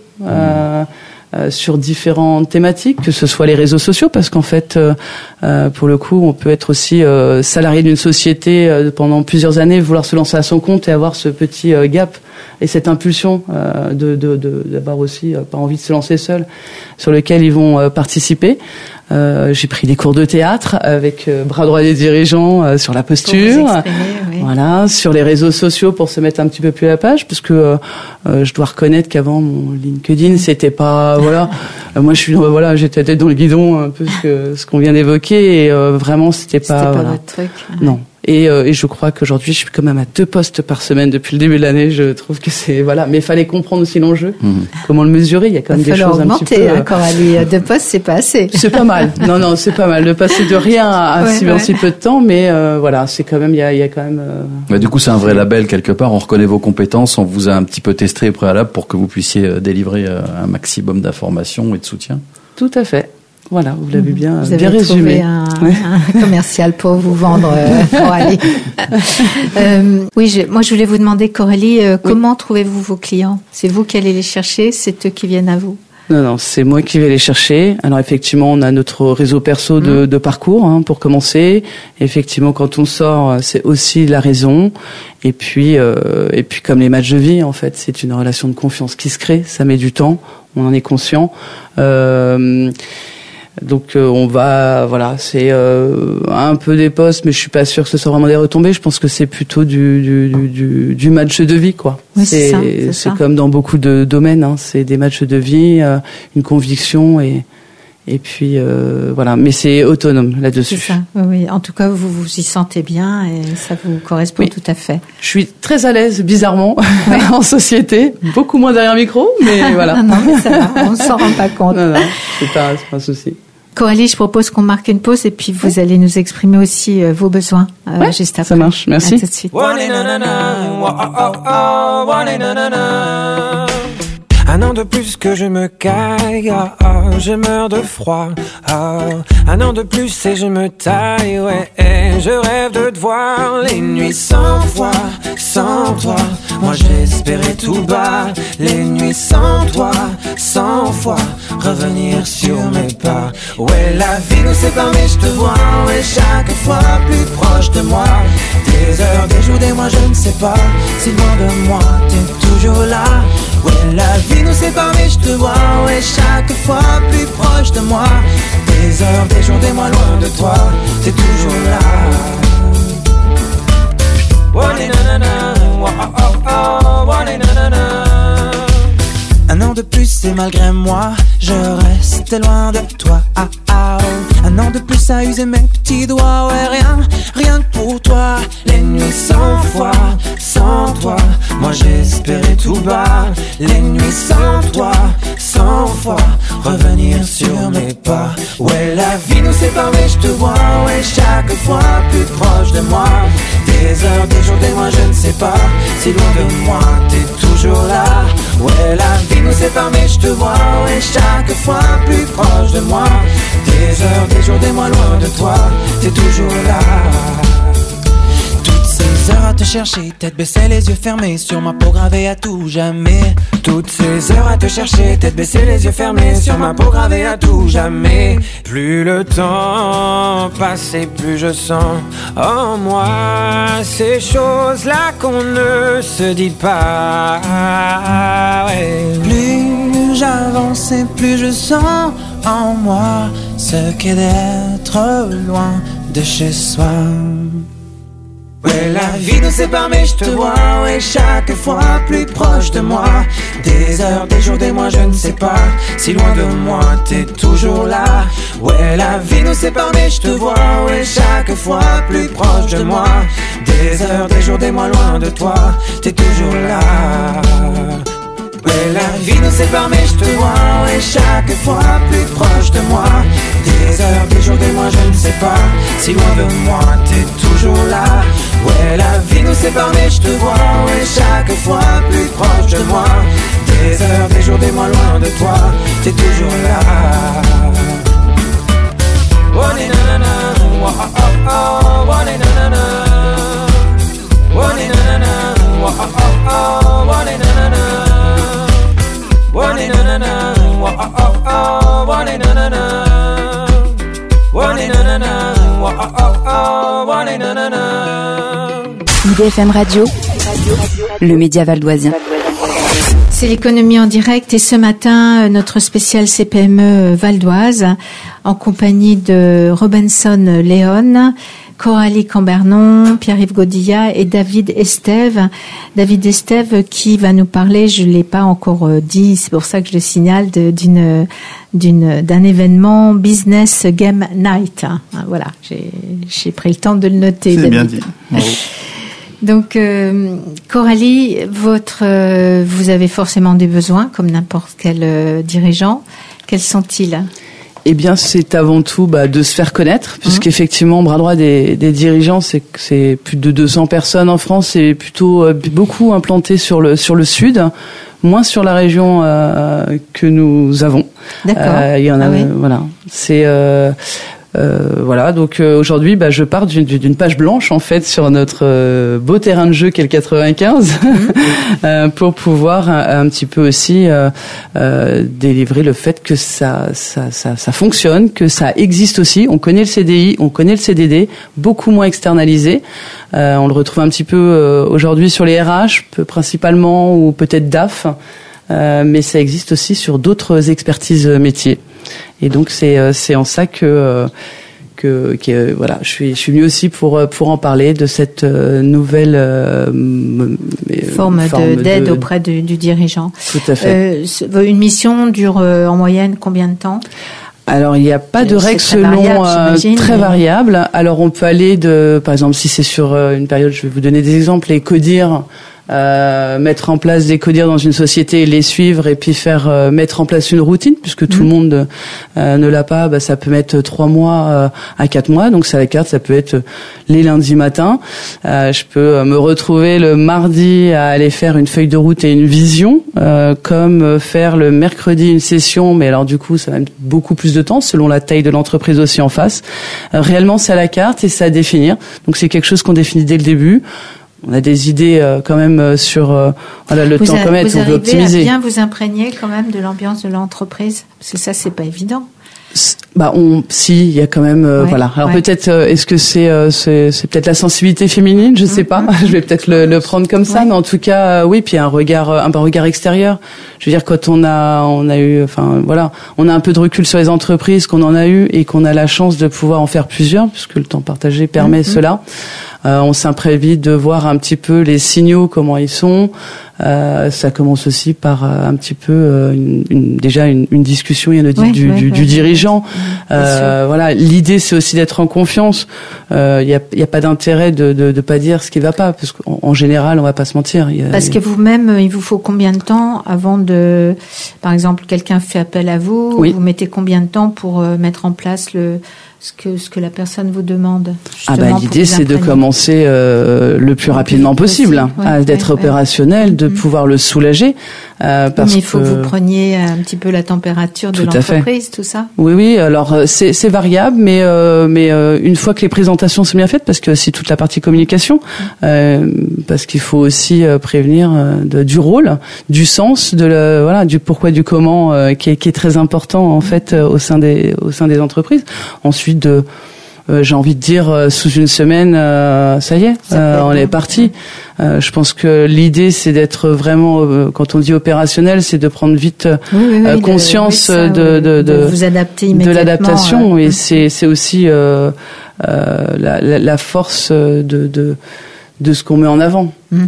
I: Sur différentes thématiques, que ce soit les réseaux sociaux, parce qu'en fait, pour le coup, on peut être aussi salarié d'une société pendant plusieurs années, vouloir se lancer à son compte et avoir ce petit gap et cette impulsion d'avoir aussi pas envie de se lancer seul, sur lequel ils vont participer. J'ai pris des cours de théâtre avec bras droit des dirigeants sur la posture, sur les réseaux sociaux pour se mettre un petit peu plus à la page, parce que je dois reconnaître qu'avant mon LinkedIn c'était pas moi j'étais tête dans le guidon, un peu ce qu'on vient d'évoquer, et vraiment c'était pas
B: votre truc.
I: Non. Et je crois qu'aujourd'hui, je suis quand même à 2 posts par semaine depuis le début de l'année. Je trouve que c'est mais il fallait comprendre aussi l'enjeu. Comment le mesurer? Il y a quand même des choses un petit peu.
B: Coralie, 2 postes, c'est pas assez.
I: C'est pas mal. Non, c'est pas mal de passer de rien à si peu de temps, mais c'est quand même il y a quand même.
C: Du coup, c'est un vrai label quelque part. On reconnaît vos compétences. On vous a un petit peu testé au préalable pour que vous puissiez délivrer un maximum d'informations et de soutien.
I: Tout à fait. Voilà, vous l'avez bien
B: résumé.
I: Vous avez
B: trouvé un commercial pour vous vendre, Coralie. Moi je voulais vous demander, Coralie, comment trouvez-vous vos clients? C'est vous qui allez les chercher? C'est eux qui viennent à vous?
I: Non, c'est moi qui vais les chercher. Alors effectivement, on a notre réseau perso de parcours pour commencer. Et effectivement, quand on sort, c'est aussi la raison. Et puis comme les matchs de vie, en fait, c'est une relation de confiance qui se crée. Ça met du temps. on en est conscient. Donc on va, voilà, c'est un peu des postes, mais je suis pas sûre que ce soit vraiment des retombées. Je pense que c'est plutôt du match de vie, quoi.
B: Oui,
I: c'est comme dans beaucoup de domaines, hein, c'est des matchs de vie, une conviction et puis voilà, mais c'est autonome là-dessus.
B: C'est ça. Oui, en tout cas, vous vous y sentez bien et ça vous correspond tout à fait.
I: Je suis très à l'aise, bizarrement, en société, beaucoup moins derrière micro, mais voilà.
B: non, mais ça va, on s'en rend pas compte.
I: Non, c'est pas un souci.
B: Coralie, je propose qu'on marque une pause et puis vous allez nous exprimer aussi vos besoins juste après.
I: Ça marche, merci.
B: À tout de suite.
K: Un an de plus que je me caille, je meurs de froid. Un an de plus et je me taille, ouais. Et je rêve de te voir les nuits sans toi. Moi j'espérais tout bas, les nuits sans toi, 100 fois revenir sur mes pas. Ouais, la vie nous sépare mais je te vois, ouais, chaque fois plus proche de moi. Des heures, des jours, des mois, je ne sais pas si loin de moi t'es toujours là. Ouais, la vie nous sépare mais je te vois, ouais, chaque fois plus proche de moi. Des heures, des jours, des mois loin de toi, t'es toujours là. Un an de plus et malgré moi, je reste loin de toi. Un an de plus à user mes petits doigts, ouais, rien que pour toi. Les nuits sans toi, moi j'espérais tout bas. Les nuits sans toi, 100 fois revenir sur mes pas. Ouais, la vie nous sépare mais je te vois, ouais, chaque fois plus proche de moi. Des heures, des jours, des mois, je ne sais pas si loin de moi t'es toujours là. Ouais, la vie nous sépare mais je te vois, ouais, chaque fois plus proche de moi. Des heures, des jours, des mois loin de toi, t'es toujours là. Toutes ces heures à te chercher, tête baissée, les yeux fermés, sur ma peau gravée à tout jamais. Toutes ces heures à te chercher, tête baissée, les yeux fermés, sur ma peau gravée à tout jamais. Plus le temps passe et plus je sens en moi ces choses-là qu'on ne se dit pas. Ouais. Plus j'avance et plus je sens en moi ce qu'est d'être loin de chez soi. Ouais, la vie nous sépare mais je te vois, ouais, chaque fois plus proche de moi. Des heures, des jours, des mois, je ne sais pas si loin de moi t'es toujours là. Ouais, la vie nous sépare mais je te vois, ouais, chaque fois plus proche de moi. Des heures, des jours, des mois loin de toi, t'es toujours là. Ouais, la vie nous sépare mais je te vois, ouais, chaque fois plus proche de moi. Des heures, des jours, des mois, je ne sais pas si loin de moi t'es toujours là. Ouais, la vie nous sépare mais je te vois, ouais, chaque fois plus proche de moi. Des heures, des jours, des mois loin de toi, t'es toujours là. Oh, na na na, oh oh oh, oh na na na, oh na na na, oh oh oh, oh na na na.
A: IDFM Radio, le média valdoisien.
B: C'est l'économie en direct et ce matin, notre spécial CPME valdoise en compagnie de Robinson Léon, Coralie Cambernon, Pierre-Yves Godilla et David Estève. David Estève qui va nous parler, je l'ai pas encore dit, c'est pour ça que je le signale, d'un événement Business Game Night. Voilà, j'ai pris le temps de le noter.
J: C'est
B: David.
J: bien dit. Bravo.
B: Donc, Coralie, vous avez forcément des besoins, comme n'importe quel dirigeant. Quels sont-ils ?
I: Eh bien, c'est avant tout de se faire connaître, puisqu'effectivement, bras droit des dirigeants, c'est plus de 200 personnes en France, et plutôt beaucoup implantés sur le sud, moins sur la région que nous avons.
B: D'accord.
I: Il y en a,
B: oui.
I: voilà. C'est voilà, donc aujourd'hui, je pars d'une page blanche en fait sur notre beau terrain de jeu qu'est le 95 pour pouvoir un petit peu aussi délivrer le fait que ça fonctionne, que ça existe aussi. On connaît le CDI, on connaît le CDD, beaucoup moins externalisé. On le retrouve un petit peu aujourd'hui sur les RH, principalement, ou peut-être DAF. mais ça existe aussi sur d'autres expertises métiers. Et donc c'est en ça que voilà, je suis venue aussi pour en parler de cette nouvelle
B: forme d'aide auprès du dirigeant.
I: Tout à fait.
B: Une mission dure en moyenne combien de temps?
I: Alors, il n'y a pas de règle très variable. Alors, on peut aller par exemple, si c'est sur une période, je vais vous donner des exemples, les CODIR, mettre en place des CODIR dans une société, les suivre et puis faire mettre en place une routine, puisque tout le monde ne l'a pas, ça peut mettre 3 mois à 4 mois. Donc, ça, la carte, ça peut être les lundis matins. Je peux me retrouver le mardi à aller faire une feuille de route et une vision, comme faire le mercredi une session, mais alors du coup, ça va mettre beaucoup plus de temps, selon la taille de l'entreprise aussi en face. Réellement, c'est à la carte et c'est à définir. Donc, c'est quelque chose qu'on définit dès le début. On a des idées quand même sur le temps qu'on met, on veut optimiser.
B: Vous arrivez à bien vous imprégner quand même de l'ambiance de l'entreprise, parce que ça, c'est pas évident.
I: Si, il y a quand même voilà. Alors peut-être est-ce que c'est peut-être la sensibilité féminine, je sais pas. Je vais peut-être le prendre comme ça, mais en tout cas oui, puis un regard extérieur. Je veux dire, quand on a eu on a un peu de recul sur les entreprises qu'on en a eu et qu'on a la chance de pouvoir en faire plusieurs, puisque le temps partagé permet cela. On s'imprévite de voir un petit peu les signaux, comment ils sont. Ça commence aussi par un petit peu déjà une discussion du dirigeant. Voilà, l'idée c'est aussi d'être en confiance. Il y a pas d'intérêt de pas dire ce qui va pas, parce qu'en général on va pas se mentir.
B: Parce que vous-même, il vous faut combien de temps avant par exemple, quelqu'un fait appel à vous, vous mettez combien de temps pour mettre en place ce que la personne vous demande?
I: L'idée c'est de commencer le plus rapidement possible, d'être opérationnel, de pouvoir le soulager.
B: Mais il faut que vous preniez un petit peu la température de l'entreprise, tout ça.
I: Oui. Alors c'est variable, mais une fois que les présentations sont bien faites, parce que aussi toute la partie communication, parce qu'il faut aussi prévenir du rôle, du sens, du pourquoi, du comment, qui est très important en fait au sein des entreprises. Ensuite j'ai envie de dire sous une semaine, ça y est, on est parti. Je pense que l'idée c'est d'être vraiment, quand on dit opérationnel, c'est de prendre vite conscience de
B: vous adapter immédiatement,
I: de l'adaptation, et c'est aussi la force de ce qu'on met en avant.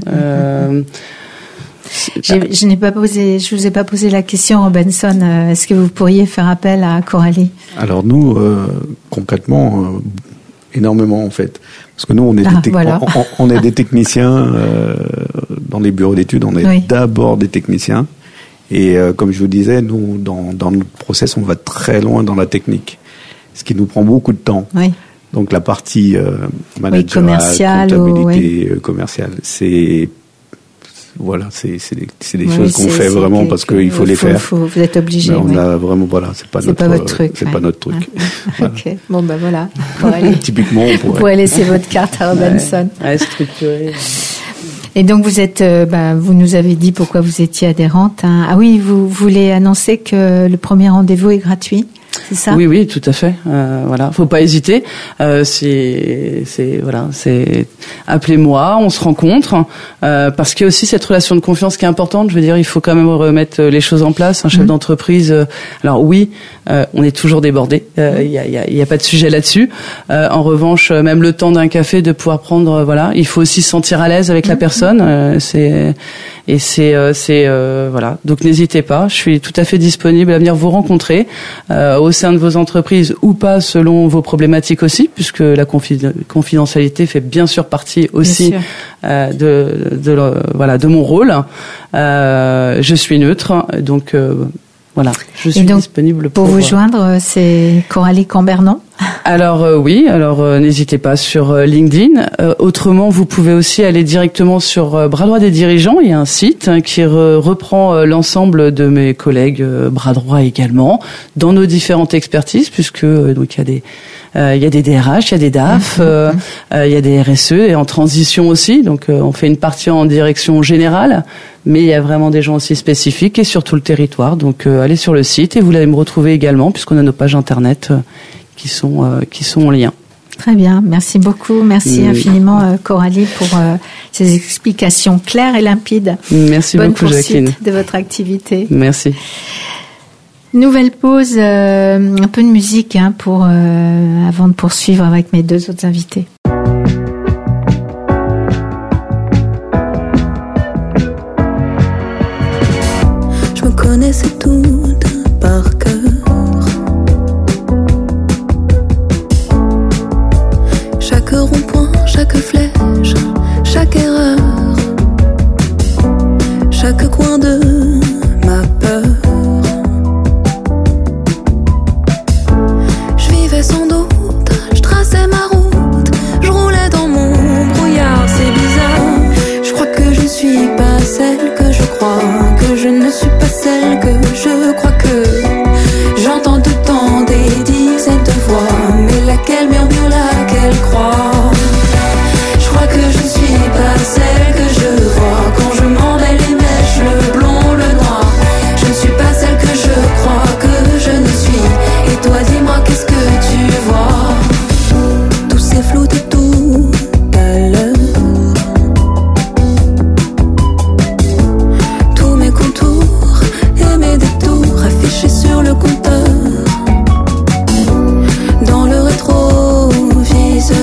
B: Je vous ai pas posé la question, Robinson. Est-ce que vous pourriez faire appel à Coralie?
C: Alors nous, concrètement, énormément en fait, parce que nous on est des techniciens dans les bureaux d'études. On est d'abord des techniciens, et comme je vous disais, nous dans notre process, on va très loin dans la technique, ce qui nous prend beaucoup de temps. Donc la partie managériale, comptabilité commerciale, c'est des choses qu'on fait vraiment parce qu'il faut les faire.
B: Vous êtes obligé.
C: On a vraiment, c'est pas votre truc. C'est pas notre truc.
B: Voilà. Ok. Bon, voilà.
C: Typiquement,
B: vous pourrez laisser votre carte à Robinson.
I: Structuré.
B: Et donc vous êtes, vous nous avez dit pourquoi vous étiez adhérente. Ah oui, vous voulez annoncer que le premier rendez-vous est gratuit. C'est ça?
I: Oui, tout à fait. Faut pas hésiter. C'est appelez-moi, on se rencontre, parce qu'il y a aussi cette relation de confiance qui est importante. Je veux dire, il faut quand même remettre les choses en place. Un chef d'entreprise, alors oui, on est toujours débordé. Il y a pas de sujet là-dessus. En revanche, même le temps d'un café, de pouvoir prendre, il faut aussi se sentir à l'aise avec la personne. Donc n'hésitez pas. Je suis tout à fait disponible à venir vous rencontrer. Au sein de vos entreprises ou pas, selon vos problématiques aussi, puisque la confidentialité fait bien sûr partie aussi de mon rôle. Je suis neutre, donc je suis disponible
B: pour vous joindre. C'est Coralie Cambernon.
I: Alors n'hésitez pas sur LinkedIn. Autrement, vous pouvez aussi aller directement sur Bras droit des dirigeants. Il y a un site qui reprend l'ensemble de mes collègues bras droit également dans nos différentes expertises, puisque donc il y a des DRH, il y a des DAF, il y a des RSE et en transition aussi. Donc on fait une partie en direction générale, mais il y a vraiment des gens aussi spécifiques et sur tout le territoire. Donc allez sur le site et vous allez me retrouver également, puisqu'on a nos pages internet qui sont en lien.
B: Très bien, merci beaucoup, merci infiniment Coralie pour ces explications claires et limpides.
I: Merci beaucoup Jacqueline.
B: De votre activité.
I: Merci.
B: Nouvelle pause, un peu de musique pour avant de poursuivre avec mes deux autres invités.
D: Je me connaissais toute par cœur. Chaque rond-point, chaque flèche, chaque erreur, chaque coin de ma peur. Je vivais sans doute, je traçais ma route, je roulais dans mon brouillard, c'est bizarre. Je crois que je ne suis pas celle que je crois, que je ne suis pas celle que je crois que j'entends tout le temps des dizaines de voix, mais laquelle murmure, laquelle croit. Je crois que je ne suis pas celle que je vois quand je m'en vais les mèches, le blond, le noir. Je ne suis pas celle que je crois que je ne suis. Et toi dis-moi qu'est-ce que tu vois? Tous ces flous de tout à l'heure, tous mes contours et mes détours affichés sur le compteur, dans le rétroviseur.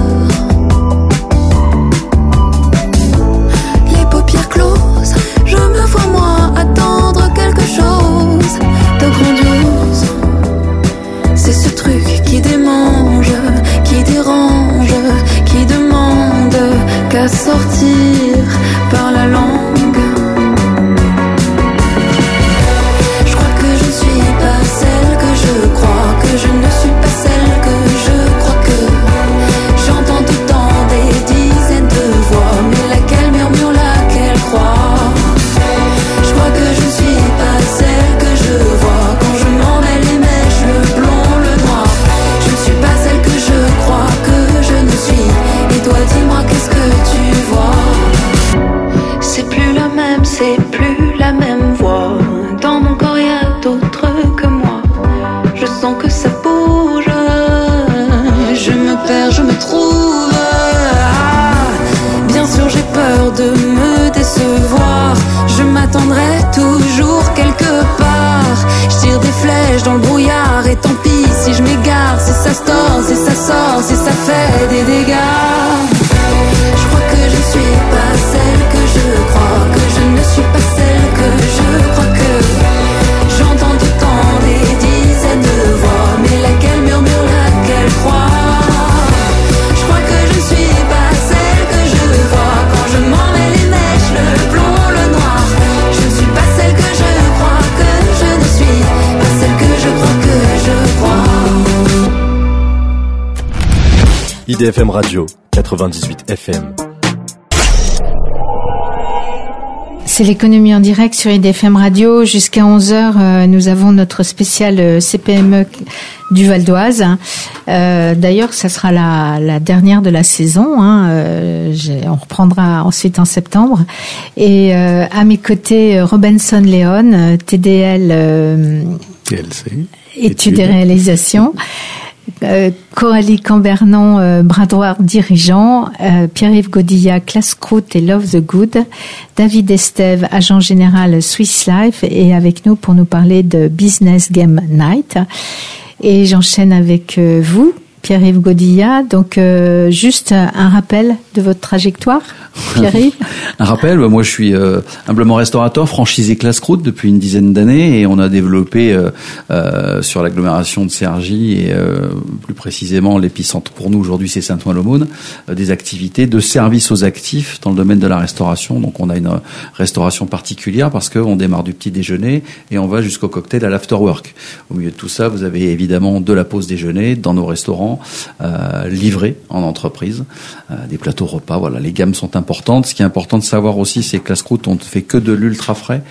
D: Les paupières closes, je me vois moi attendre quelque chose de grandiose. C'est ce truc qui démange, qui dérange, qui demande qu'à sortir par la langue. Je crois que je ne suis pas celle que je crois, que je ne suis pas celle que je crois que j'entends tout le temps des dizaines de voix, mais laquelle murmure, laquelle croit. Je crois que je ne suis pas celle que je vois quand je m'en mets les mèches, le blond, le noir. Je ne suis pas celle que je crois que je ne suis. Et toi dis-moi qu'est-ce que tu vois? C'est plus la même, c'est plus la même voix. Dans mon corps y a d'autres que moi. Je sens que ça bouge. Je me perds, je me trouve. Bien sûr j'ai peur de me décevoir. Je m'attendrai toujours quelque part. Je tire des flèches dans le brouillard. Et tant pis si je m'égare, si ça se tord, si ça sort, si ça fait des dégâts. Je crois que je suis pas celle que je crois, que je ne suis pas celle que je crois que j'entends tout le temps des dizaines de voix, mais laquelle murmure, laquelle croit. Je crois que je ne suis pas celle que je vois quand je m'en mets les mèches, le blond, le noir. Je ne suis pas celle que je crois que je ne suis, pas celle que je crois que je crois.
G: IDFM Radio 98 FM.
B: C'est l'économie en direct sur IDFM Radio. Jusqu'à 11h, nous avons notre spécial CPME du Val d'Oise. D'ailleurs, ça sera la dernière de la saison. On reprendra ensuite en septembre. Et à mes côtés, Robinson Léon, TDL
C: TLC,
B: études et réalisations. Coralie Cambernon, bras droit dirigeant, Pierre-Yves Godilla, Classe Croûte et Love the Good, David Estève, agent général Swiss Life, et avec nous pour nous parler de Business Game Night. Et j'enchaîne avec vous, Pierre-Yves Godilla. Donc, juste un rappel de votre trajectoire, Pierre-Yves.
L: Un rappel, moi je suis humblement restaurateur, franchisé Classe Croûte depuis une dizaine d'années, et on a développé sur l'agglomération de Cergy et plus précisément l'épicentre pour nous aujourd'hui c'est Saint-Ouen-l'Aumône, des activités de service aux actifs dans le domaine de la restauration. Donc on a une restauration particulière parce qu'on démarre du petit déjeuner et on va jusqu'au cocktail à l'afterwork. Au milieu de tout ça, vous avez évidemment de la pause déjeuner dans nos restaurants, livrés en entreprise, des plateaux repas. Voilà, les gammes sont importantes. Ce qui est important de savoir aussi, c'est que Classe Croûte, on ne fait que de l'ultra frais.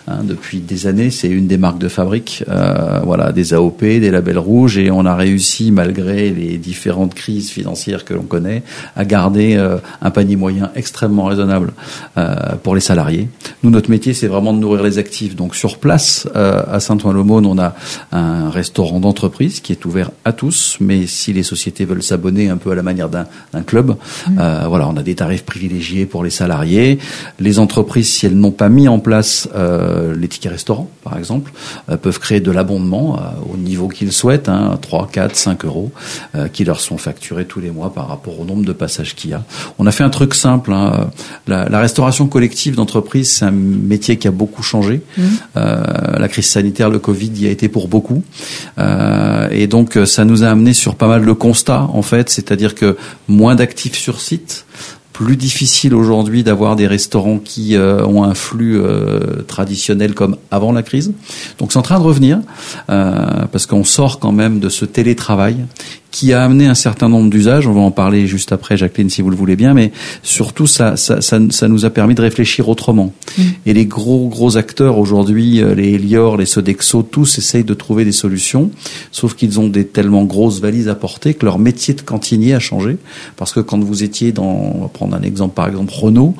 L: Depuis des années, c'est une des marques de fabrique, des AOP, des labels rouges, et on a réussi, malgré les différentes crises financières que l'on connaît, à garder un panier moyen extrêmement raisonnable pour les salariés. Nous, notre métier, c'est vraiment de nourrir les actifs. Donc sur place, à Saint-Ouen-l'Aumône, on a un restaurant d'entreprise qui est ouvert à tous, mais si les sociétés veulent s'abonner un peu à la manière d'un club, on a des tarifs privilégiés pour les salariés. Les entreprises, si elles n'ont pas mis en place les tickets restaurants, par exemple, peuvent créer de l'abondement au niveau qu'ils souhaitent, 3, 4, 5 euros, qui leur sont facturés tous les mois par rapport au nombre de passages qu'il y a. On a fait un truc simple. La restauration collective d'entreprise, c'est un métier qui a beaucoup changé. La crise sanitaire, le Covid, y a été pour beaucoup. Et donc, ça nous a amené sur pas mal de constats, en fait. C'est-à-dire que moins d'actifs sur site, plus difficile aujourd'hui d'avoir des restaurants qui ont un flux traditionnel comme avant la crise. Donc c'est en train de revenir parce qu'on sort quand même de ce télétravail qui a amené un certain nombre d'usages. On va en parler juste après, Jacqueline, si vous le voulez bien, mais surtout ça nous a permis de réfléchir autrement. Et les gros acteurs aujourd'hui, les Elior, les Sodexo, tous essayent de trouver des solutions, sauf qu'ils ont des tellement grosses valises à porter que leur métier de cantinier a changé, parce que quand vous étiez on va prendre un exemple, par exemple Renault,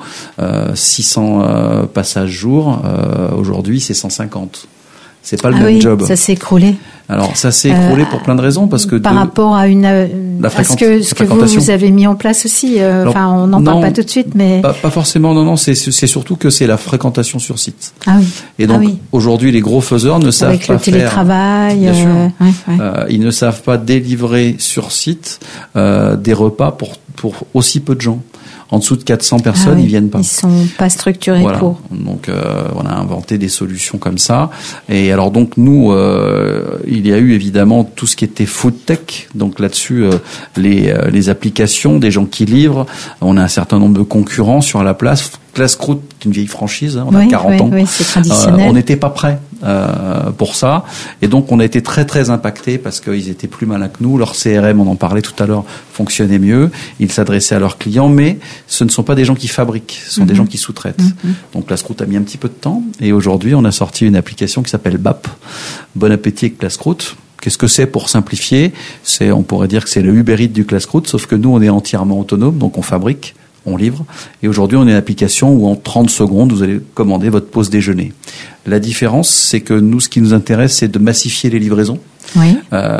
L: 600 passages jour, aujourd'hui c'est 150. C'est pas le même job.
B: Ça s'est écroulé.
L: Alors ça s'est écroulé pour plein de raisons, parce que
B: par rapport à ce que vous avez mis en place aussi. On n'en parle pas tout de suite, mais
L: pas forcément. Non, c'est surtout que c'est la fréquentation sur site.
B: Ah oui.
L: Et donc aujourd'hui, les gros faiseurs ne savent
B: avec
L: pas
B: le télétravail.
L: Bien sûr. Ils ne savent pas délivrer sur site des repas pour aussi peu de gens. En dessous de 400 personnes, ils viennent pas.
B: Ils sont pas structurés pour.
L: Donc, on a inventé des solutions comme ça. Et alors donc nous, il y a eu évidemment tout ce qui était food tech. Donc là-dessus, les applications, des gens qui livrent. On a un certain nombre de concurrents sur la place. Classcroûte, une vieille franchise, on a 40 ans.
B: Oui, c'est traditionnel.
L: On n'était pas prêts pour ça, et donc on a été très très impactés parce qu'ils étaient plus malins que nous. Leur CRM, on en parlait tout à l'heure, fonctionnait mieux. Ils s'adressaient à leurs clients, mais ce ne sont pas des gens qui fabriquent, ce sont des gens qui sous-traitent. Donc Classcroûte a mis un petit peu de temps, et aujourd'hui on a sorti une application qui s'appelle BAP, Bon Appétit avec Classcroûte. Qu'est-ce que c'est pour simplifier ? On pourrait dire que c'est le Uber Eats du Classcroûte, sauf que nous on est entièrement autonome, donc on fabrique, on livre. Et aujourd'hui, on est une application où en 30 secondes, vous allez commander votre pause déjeuner. La différence, c'est que nous, ce qui nous intéresse, c'est de massifier les livraisons.
B: Oui.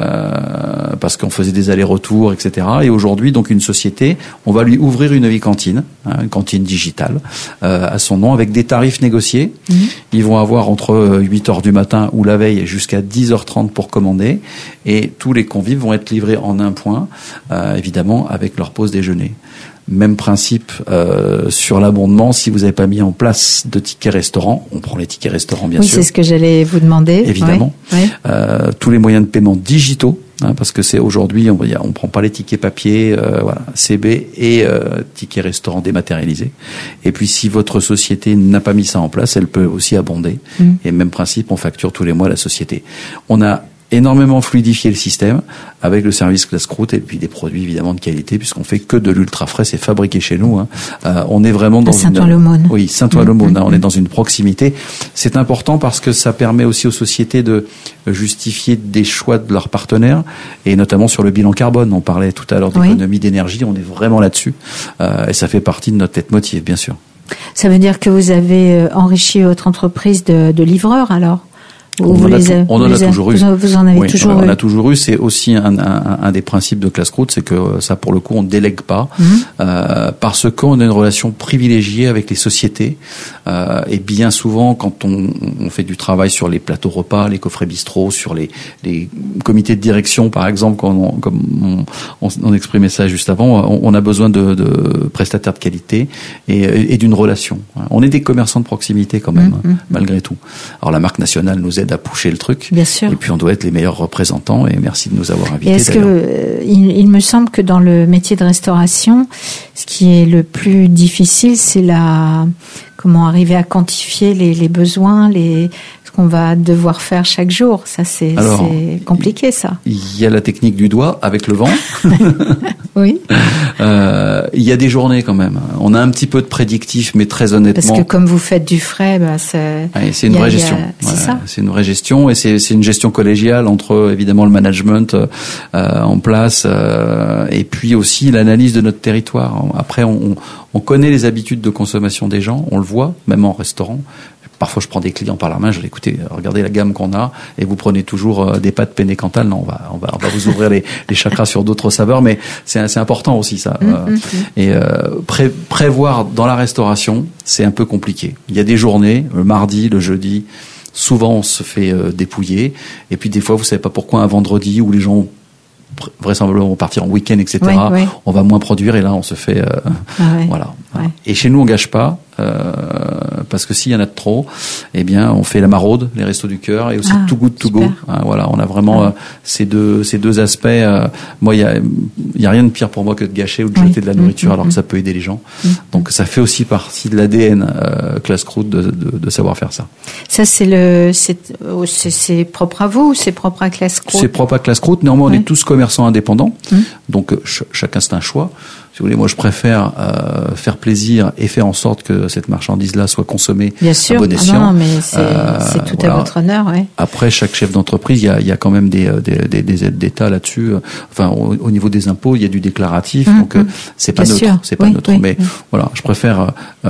L: Parce qu'on faisait des allers-retours, etc. Et aujourd'hui, donc, une société, on va lui ouvrir une e-cantine, une cantine digitale, à son nom, avec des tarifs négociés. Ils vont avoir entre 8h du matin ou la veille jusqu'à 10h30 pour commander. Et tous les convives vont être livrés en un point, évidemment, avec leur pause déjeuner. Même principe sur l'abondement. Si vous n'avez pas mis en place de tickets restaurant, on prend les tickets restaurant bien sûr.
B: Oui, c'est ce que j'allais vous demander.
L: Évidemment.
B: Oui.
L: Tous les moyens de paiement digitaux, parce que c'est aujourd'hui, on prend pas les tickets papier, CB et tickets restaurant dématérialisés. Et puis si votre société n'a pas mis ça en place, elle peut aussi abonder. Et même principe, on facture tous les mois la société. On a énormément fluidifié le système avec le service Classcroûte et puis des produits évidemment de qualité, puisqu'on fait que de l'ultra frais, c'est fabriqué chez nous. On est vraiment dans
B: Saint-Ouen-l'Aumône.
L: Oui, Saint-Ouen-l'Aumône. On est dans une proximité. C'est important parce que ça permet aussi aux sociétés de justifier des choix de leurs partenaires, et notamment sur le bilan carbone. On parlait tout à l'heure d'économie d'énergie. On est vraiment là-dessus, et ça fait partie de notre leitmotiv, bien sûr.
B: Ça veut dire que vous avez enrichi votre entreprise de livreurs alors?
L: On en a toujours eu.
B: Vous en avez toujours eu.
L: On a toujours eu. C'est aussi un des principes de Classcroûte, c'est que ça, pour le coup, on ne délègue pas, parce qu'on a une relation privilégiée avec les sociétés. Et bien souvent, quand on fait du travail sur les plateaux repas, les coffrets bistrot, sur les comités de direction, par exemple, comme on exprimait ça juste avant, on a besoin de prestataires de qualité et d'une relation. On est des commerçants de proximité quand même, malgré tout. Alors la marque nationale nous aide à pousser le truc.
B: Bien sûr.
L: Et puis on doit être les meilleurs représentants, et merci de nous avoir invités.
B: Et est-ce que il me semble que dans le métier de restauration, ce qui est le plus difficile, c'est comment arriver à quantifier les besoins, qu'on va devoir faire chaque jour. Ça, c'est compliqué, ça.
L: Il y a la technique du doigt avec le vent.
B: Oui.
L: Il y a des journées quand même. On a un petit peu de prédictif, mais très honnêtement.
B: Parce que comme vous faites du frais, c'est
L: une vraie gestion.
B: C'est ça.
L: C'est une vraie gestion et c'est une gestion collégiale entre évidemment le management en place et puis aussi l'analyse de notre territoire. Après, on connaît les habitudes de consommation des gens, on le voit, même en restaurant. Parfois, je prends des clients par la main, je dis écoutez, regardez la gamme qu'on a, et vous prenez toujours des pâtes penne cantal. Non, on va vous ouvrir les chakras sur d'autres saveurs, mais c'est important aussi ça. Et prévoir dans la restauration, c'est un peu compliqué. Il y a des journées, le mardi, le jeudi, souvent on se fait dépouiller, et puis des fois, vous savez pas pourquoi un vendredi où les gens vraisemblablement vont partir en week-end, etc. Oui. On va moins produire et là on se fait voilà. Ouais. Et chez nous on gâche pas parce que s'il y en a de trop, eh bien on fait la maraude, les restos du cœur et aussi Too Good To Go. Voilà, on a vraiment ces deux aspects. Moi il y a rien de pire pour moi que de gâcher ou de jeter de la nourriture alors que ça peut aider les gens. Donc ça fait aussi partie de l'ADN Classe Croûte de savoir faire ça.
B: Ça c'est propre à vous ou c'est propre à Classe Croûte?
L: C'est propre à Classe Croûte. Néanmoins on est tous commerçants indépendants. Donc chacun c'est un choix. Si vous voulez, moi je préfère faire plaisir et faire en sorte que cette marchandise-là soit consommée à bon escient.
B: Non, mais c'est tout à votre honneur, ouais.
L: Après, chaque chef d'entreprise, il y a quand même des aides d'État là-dessus. Enfin, au niveau des impôts, il y a du déclaratif, donc c'est pas neutre. C'est pas neutre. Mais voilà, je préfère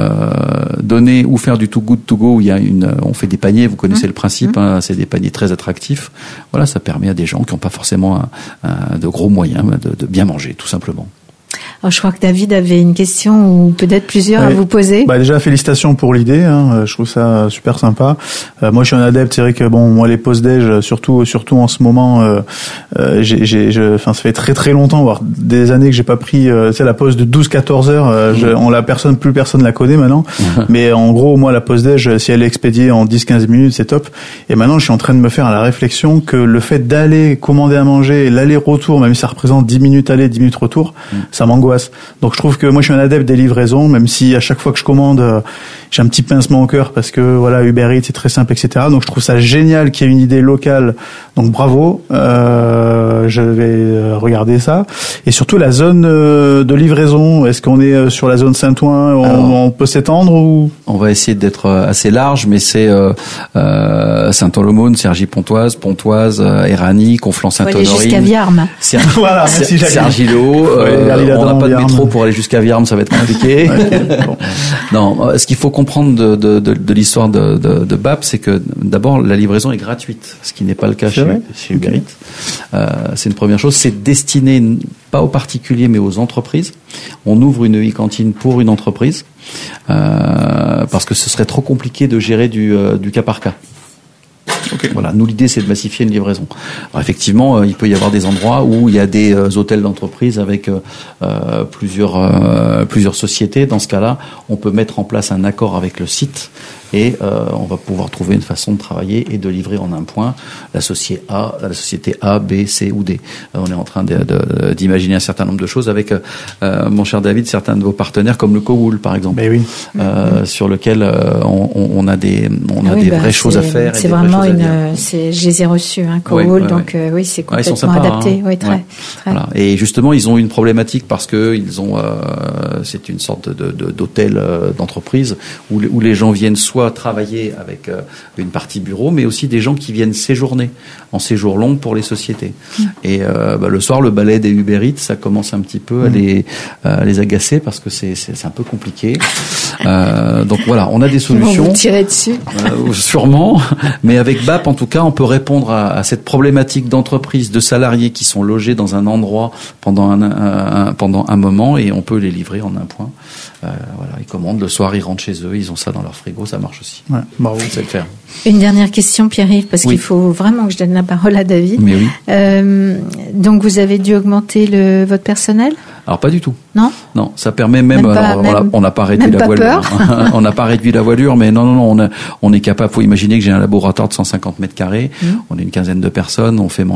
L: donner ou faire du Too Good To Go où on fait des paniers. Vous connaissez le principe, c'est des paniers très attractifs. Voilà, ça permet à des gens qui n'ont pas forcément de gros moyens de bien manger, tout simplement.
B: Alors, je crois que David avait une question ou peut-être plusieurs à vous poser.
J: Déjà, félicitations pour l'idée. Je trouve ça super sympa. Moi, je suis un adepte. C'est vrai que moi, les pauses déj, surtout en ce moment, ça fait très très longtemps, voire des années que j'ai pas pris, la pause de 12-14 heures. Plus personne la connaît maintenant. Mais en gros, moi, la pause déj, si elle est expédiée en 10-15 minutes, c'est top. Et maintenant, je suis en train de me faire la réflexion que le fait d'aller commander à manger, l'aller-retour, même si ça représente 10 minutes aller, 10 minutes retour, ça m'angoisse. Donc je trouve que moi je suis un adepte des livraisons, même si à chaque fois que je commande, j'ai un petit pincement au cœur parce que voilà, Uber Eats c'est très simple, etc. Donc je trouve ça génial qu'il y ait une idée locale. Donc bravo, je vais regarder ça. Et surtout la zone de livraison, est-ce qu'on est sur la zone Saint-Ouen, on peut s'étendre ou?
L: On va essayer d'être assez large, mais c'est Saint-Aulaumône, Cergy-Pontoise, Éragny, Conflans-Sainte-Honorine.
B: Aller jusqu'à Viarme.
L: Voilà, Cergy-le-Haut. On n'a pas de métro pour aller jusqu'à Viarme, ça va être compliqué. Non, ce qu'il faut comprendre de l'histoire de BAP, c'est que d'abord la livraison est gratuite, ce qui n'est pas le cas chez Uber Eats. C'est une première chose. C'est destiné pas aux particuliers mais aux entreprises. On ouvre une e-cantine pour une entreprise parce que ce serait trop compliqué de gérer du cas par cas. Okay. Voilà, nous l'idée c'est de massifier une livraison. Alors effectivement, il peut y avoir des endroits où il y a des hôtels d'entreprise avec plusieurs sociétés. Dans ce cas-là, on peut mettre en place un accord avec le site et on va pouvoir trouver une façon de travailler et de livrer en un point la société A, B, C ou D. On est en train d'imaginer un certain nombre de choses avec mon cher David, certains de vos partenaires comme le Cowool par exemple, sur lequel on a des vraies choses à faire.
B: C'est vraiment je les ai reçus, Cowool, donc oui, c'est complètement sympas, adapté. Oui, très.
L: Voilà. Et justement, ils ont une problématique parce que c'est une sorte d'hôtel d'entreprise où les gens viennent soit travailler avec une partie bureau, mais aussi des gens qui viennent séjourner en séjour long pour les sociétés. Et le soir, le balai des Uber Eats, ça commence un petit peu à les agacer parce que c'est un peu compliqué. Donc voilà, on a des solutions.
B: Ils vont vous tirer dessus.
L: Sûrement, mais avec BAP, en tout cas, on peut répondre à cette problématique d'entreprise, de salariés qui sont logés dans un endroit pendant un moment et on peut les livrer en un point. Voilà, ils commandent, le soir, ils rentrent chez eux, ils ont ça dans leur frigo, ça marche aussi.
J: Ouais, bravo.
L: C'est le faire.
B: Une dernière question, Pierre-Yves, parce qu'il faut vraiment que je donne la parole à David.
L: Mais oui.
B: Donc, vous avez dû augmenter votre personnel ?
L: Alors pas du tout.
B: Non.
L: Non, ça permet même. On n'a pas réduit la voilure. On n'a pas réduit la voilure, mais non, on est capable. Faut imaginer que j'ai un laboratoire de 150 mètres carrés. On est une quinzaine de personnes. On fait manger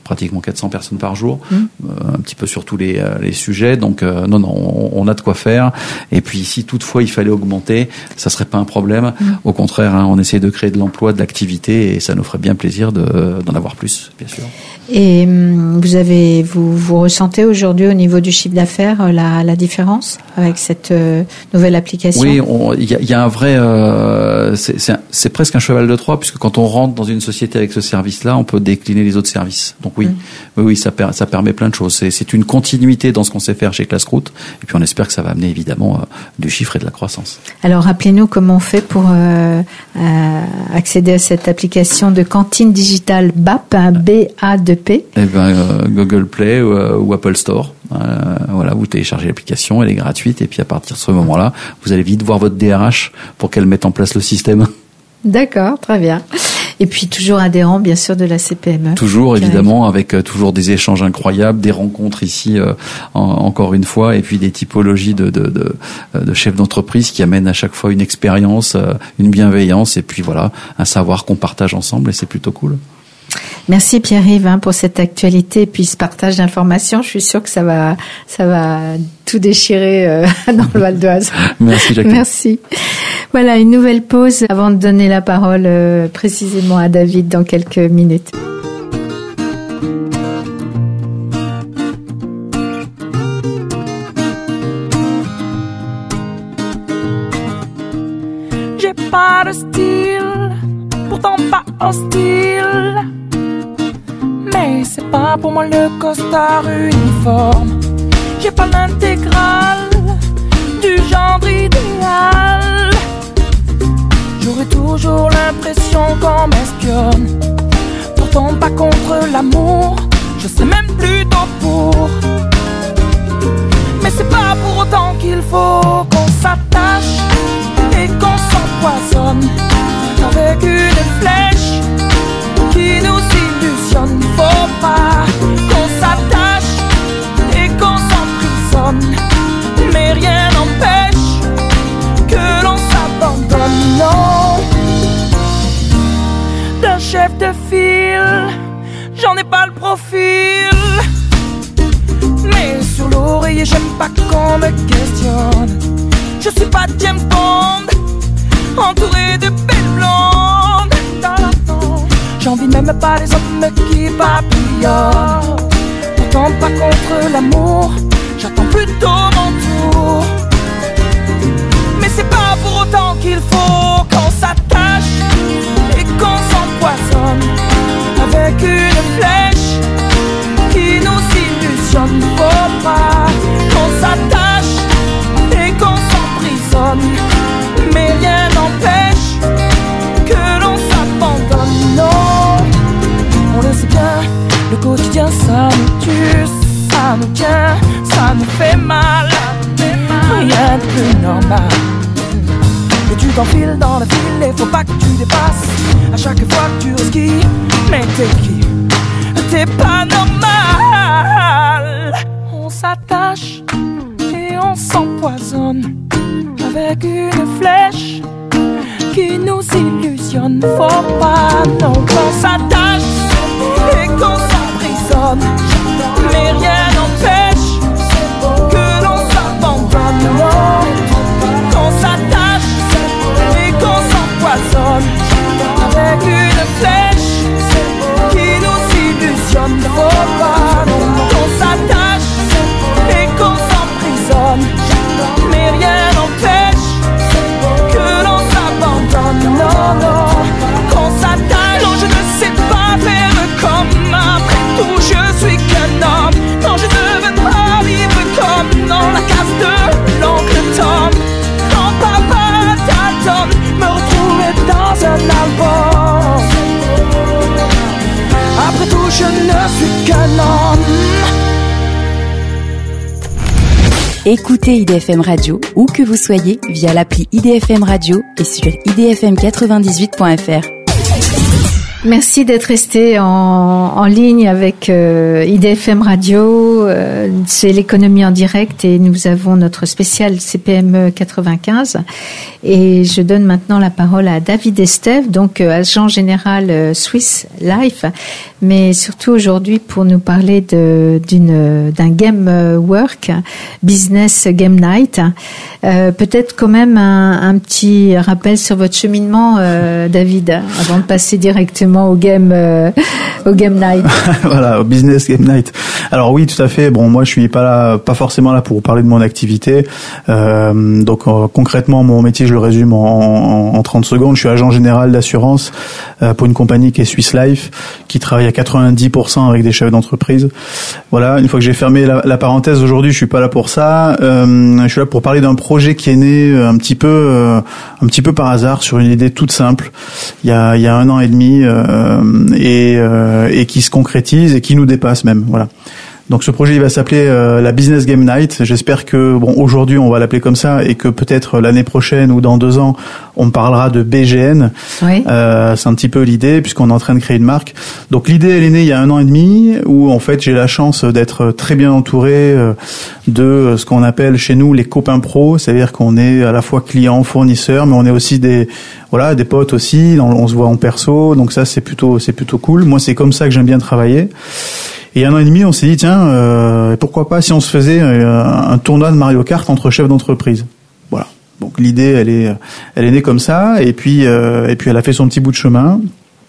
L: pratiquement 400 personnes par jour, un petit peu sur tous les sujets. Donc on a de quoi faire. Et puis si toutefois il fallait augmenter, ça serait pas un problème. Au contraire, on essaie de créer de l'emploi, de l'activité, et ça nous ferait bien plaisir d'en avoir plus, bien sûr.
B: Et vous ressentez aujourd'hui au niveau du chiffre d'affaires la différence avec cette nouvelle application?
L: Oui, il y a un vrai, c'est presque un cheval de Troie, puisque quand on rentre dans une société avec ce service-là, on peut décliner les autres services. Donc oui, ça permet plein de choses. C'est une continuité dans ce qu'on sait faire chez Classroute, et puis on espère que ça va amener évidemment du chiffre et de la croissance.
B: Alors rappelez-nous comment on fait pour accéder à cette application de cantine digitale BAP, B-A-2-P.
L: Eh ben, Google Play ou Apple Store. Voilà, vous téléchargez l'application, elle est gratuite, et puis à partir de ce moment-là, vous allez vite voir votre DRH pour qu'elle mette en place le système.
B: D'accord, très bien. Et puis toujours adhérent, bien sûr, de la CPME.
L: Toujours, évidemment, avec toujours des échanges incroyables, des rencontres ici, encore une fois, et puis des typologies de chefs d'entreprise qui amènent à chaque fois une expérience, une bienveillance, et puis voilà, un savoir qu'on partage ensemble, et c'est plutôt cool.
B: Merci Pierre-Yves pour cette actualité et puis ce partage d'informations. Je suis sûre que ça va tout déchirer dans le Val d'Oise.
L: Merci Jacqueline.
B: Merci. Voilà, une nouvelle pause avant de donner la parole précisément à David dans quelques minutes.
M: J'ai pas de style, pourtant pas hostile. Mais c'est pas pour moi le costard uniforme. J'ai pas l'intégrale du genre idéal. J'aurais toujours l'impression qu'on m'espionne. Pourtant pas contre l'amour, je serais même plutôt pour. Mais c'est pas pour autant qu'il faut qu'on s'attache et qu'on s'empoisonne avec une flèche qui nous illusionne. Faut pas qu'on s'attache et qu'on s'emprisonne, mais rien n'empêche que l'on s'abandonne. Non, d'un chef de file, j'en ai pas le profil, mais sur l'oreiller j'aime pas qu'on me questionne. Je suis pas James Bond, entouré de belles blondes. J'envie même pas les hommes qui papillonnent. Pourtant pas contre l'amour, j'attends plutôt mon tour. Mais c'est pas pour autant qu'il faut qu'on s'attache et qu'on s'empoisonne avec une flèche qui nous illusionne. Faut pas qu'on s'attache et qu'on s'emprisonne, mais rien n'empêche que l'on s'abandonne. Non, on le sait bien, le quotidien ça nous tue, ça nous tient, ça nous fait mal. Rien de plus normal. Et tu t'enfiles dans la file et faut pas que tu dépasses à chaque fois que tu risques. Mais t'es qui? T'es pas normal. On s'attache et on s'empoisonne avec une flèche qui nous illusionne. Faut pas non qu'on s'attache et qu'on s'emprisonne, mais rien n'empêche que l'on s'abandonne. Non, qu'on s'attache et qu'on s'empoisonne avec une flèche qui nous illusionne. Faut pas non qu'on s'attache et qu'on s'emprisonne, mais rien n'empêche que l'on s'abandonne. Non, non, qu'on s'attache. Non, je ne sais pas faire comme après tout, je suis qu'un homme. Non, je ne veux pas vivre comme dans la case de l'oncle Tom. Quand papa Dalton me retrouvait dans un album. Après tout, je ne suis qu'un homme.
A: Écoutez IDFM Radio, où que vous soyez, via l'appli IDFM Radio et sur idfm98.fr.
B: Merci d'être resté en ligne avec IDFM Radio. C'est l'économie en direct et nous avons notre spécial CPME 95. Et je donne maintenant la parole à David Estève, donc agent général Swiss Life, mais surtout aujourd'hui pour nous parler d'un Game Work, Business Game Night. Peut-être quand même un petit rappel sur votre cheminement, David, avant de passer directement au Game Night.
J: Voilà, au Business Game Night. Alors oui, tout à fait. Bon, moi je suis pas forcément là pour vous parler de mon activité. Donc concrètement, mon métier, je le résume en 30 secondes. Je suis agent général d'assurance pour une compagnie qui est Swiss Life, qui travaille à 90% avec des chefs d'entreprise. Voilà, une fois que j'ai fermé la parenthèse, aujourd'hui je suis pas là pour ça. Je suis là pour parler d'un projet qui est né un petit peu par hasard sur une idée toute simple. Il y a 1 an et demi et qui se concrétise et qui nous dépasse même. Voilà. Donc ce projet il va s'appeler la Business Game Night. J'espère que aujourd'hui on va l'appeler comme ça et que peut-être l'année prochaine ou dans 2 ans on parlera de BGN. Oui. C'est un petit peu l'idée puisqu'on est en train de créer une marque. Donc l'idée elle est née il y a 1 an et demi où en fait j'ai la chance d'être très bien entouré de ce qu'on appelle chez nous les copains pros, c'est-à-dire qu'on est à la fois client, fournisseur, mais on est aussi des potes aussi. On se voit en perso, donc ça c'est plutôt cool. Moi c'est comme ça que j'aime bien travailler. Et il y a 1 an et demi, on s'est dit tiens, pourquoi pas si on se faisait un tournoi de Mario Kart entre chefs d'entreprise. Voilà. Donc l'idée, elle est née comme ça, et puis elle a fait son petit bout de chemin.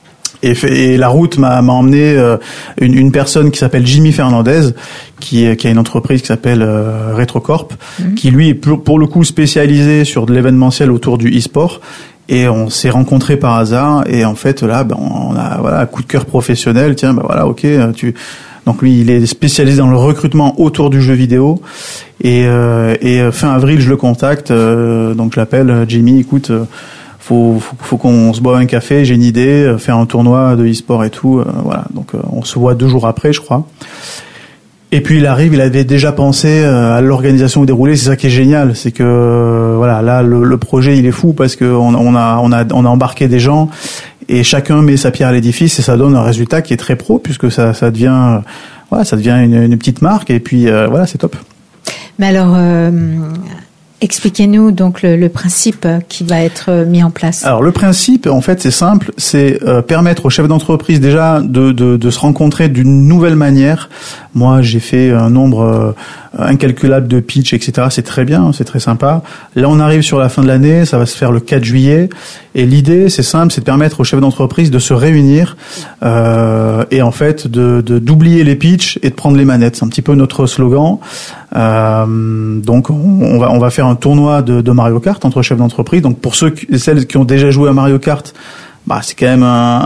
J: Et la route m'a emmené une personne qui s'appelle Jimmy Fernandez, qui a une entreprise qui s'appelle Retrocorp, qui lui est pour le coup spécialisé sur de l'événementiel autour du e-sport. Et on s'est rencontrés par hasard, et en fait là, on a un coup de cœur professionnel. Tiens, ok, donc lui, il est spécialisé dans le recrutement autour du jeu vidéo. Et fin avril, je le contacte. Donc je l'appelle, Jimmy, écoute, faut qu'on se boive un café. J'ai une idée, faire un tournoi de e-sport et tout. Voilà. Donc on se voit 2 jours après, je crois. Et puis il arrive, il avait déjà pensé à l'organisation déroulée. C'est ça qui est génial, c'est que voilà, là le projet il est fou parce que on a embarqué des gens et chacun met sa pierre à l'édifice et ça donne un résultat qui est très pro puisque ça devient une petite marque et puis voilà, c'est top.
B: Mais alors expliquez-nous donc le principe qui va être mis en place.
J: Alors le principe, en fait, c'est simple, c'est permettre aux chefs d'entreprise déjà de se rencontrer d'une nouvelle manière. Moi, j'ai fait un nombre incalculable de pitch, etc. C'est très bien, c'est très sympa. Là, on arrive sur la fin de l'année, ça va se faire le 4 juillet. Et l'idée, c'est simple, c'est de permettre aux chefs d'entreprise de se réunir et en fait d'oublier les pitchs et de prendre les manettes. C'est un petit peu notre slogan. Donc, on va faire un tournoi de Mario Kart entre chefs d'entreprise. Donc, pour ceux et celles qui ont déjà joué à Mario Kart, c'est quand même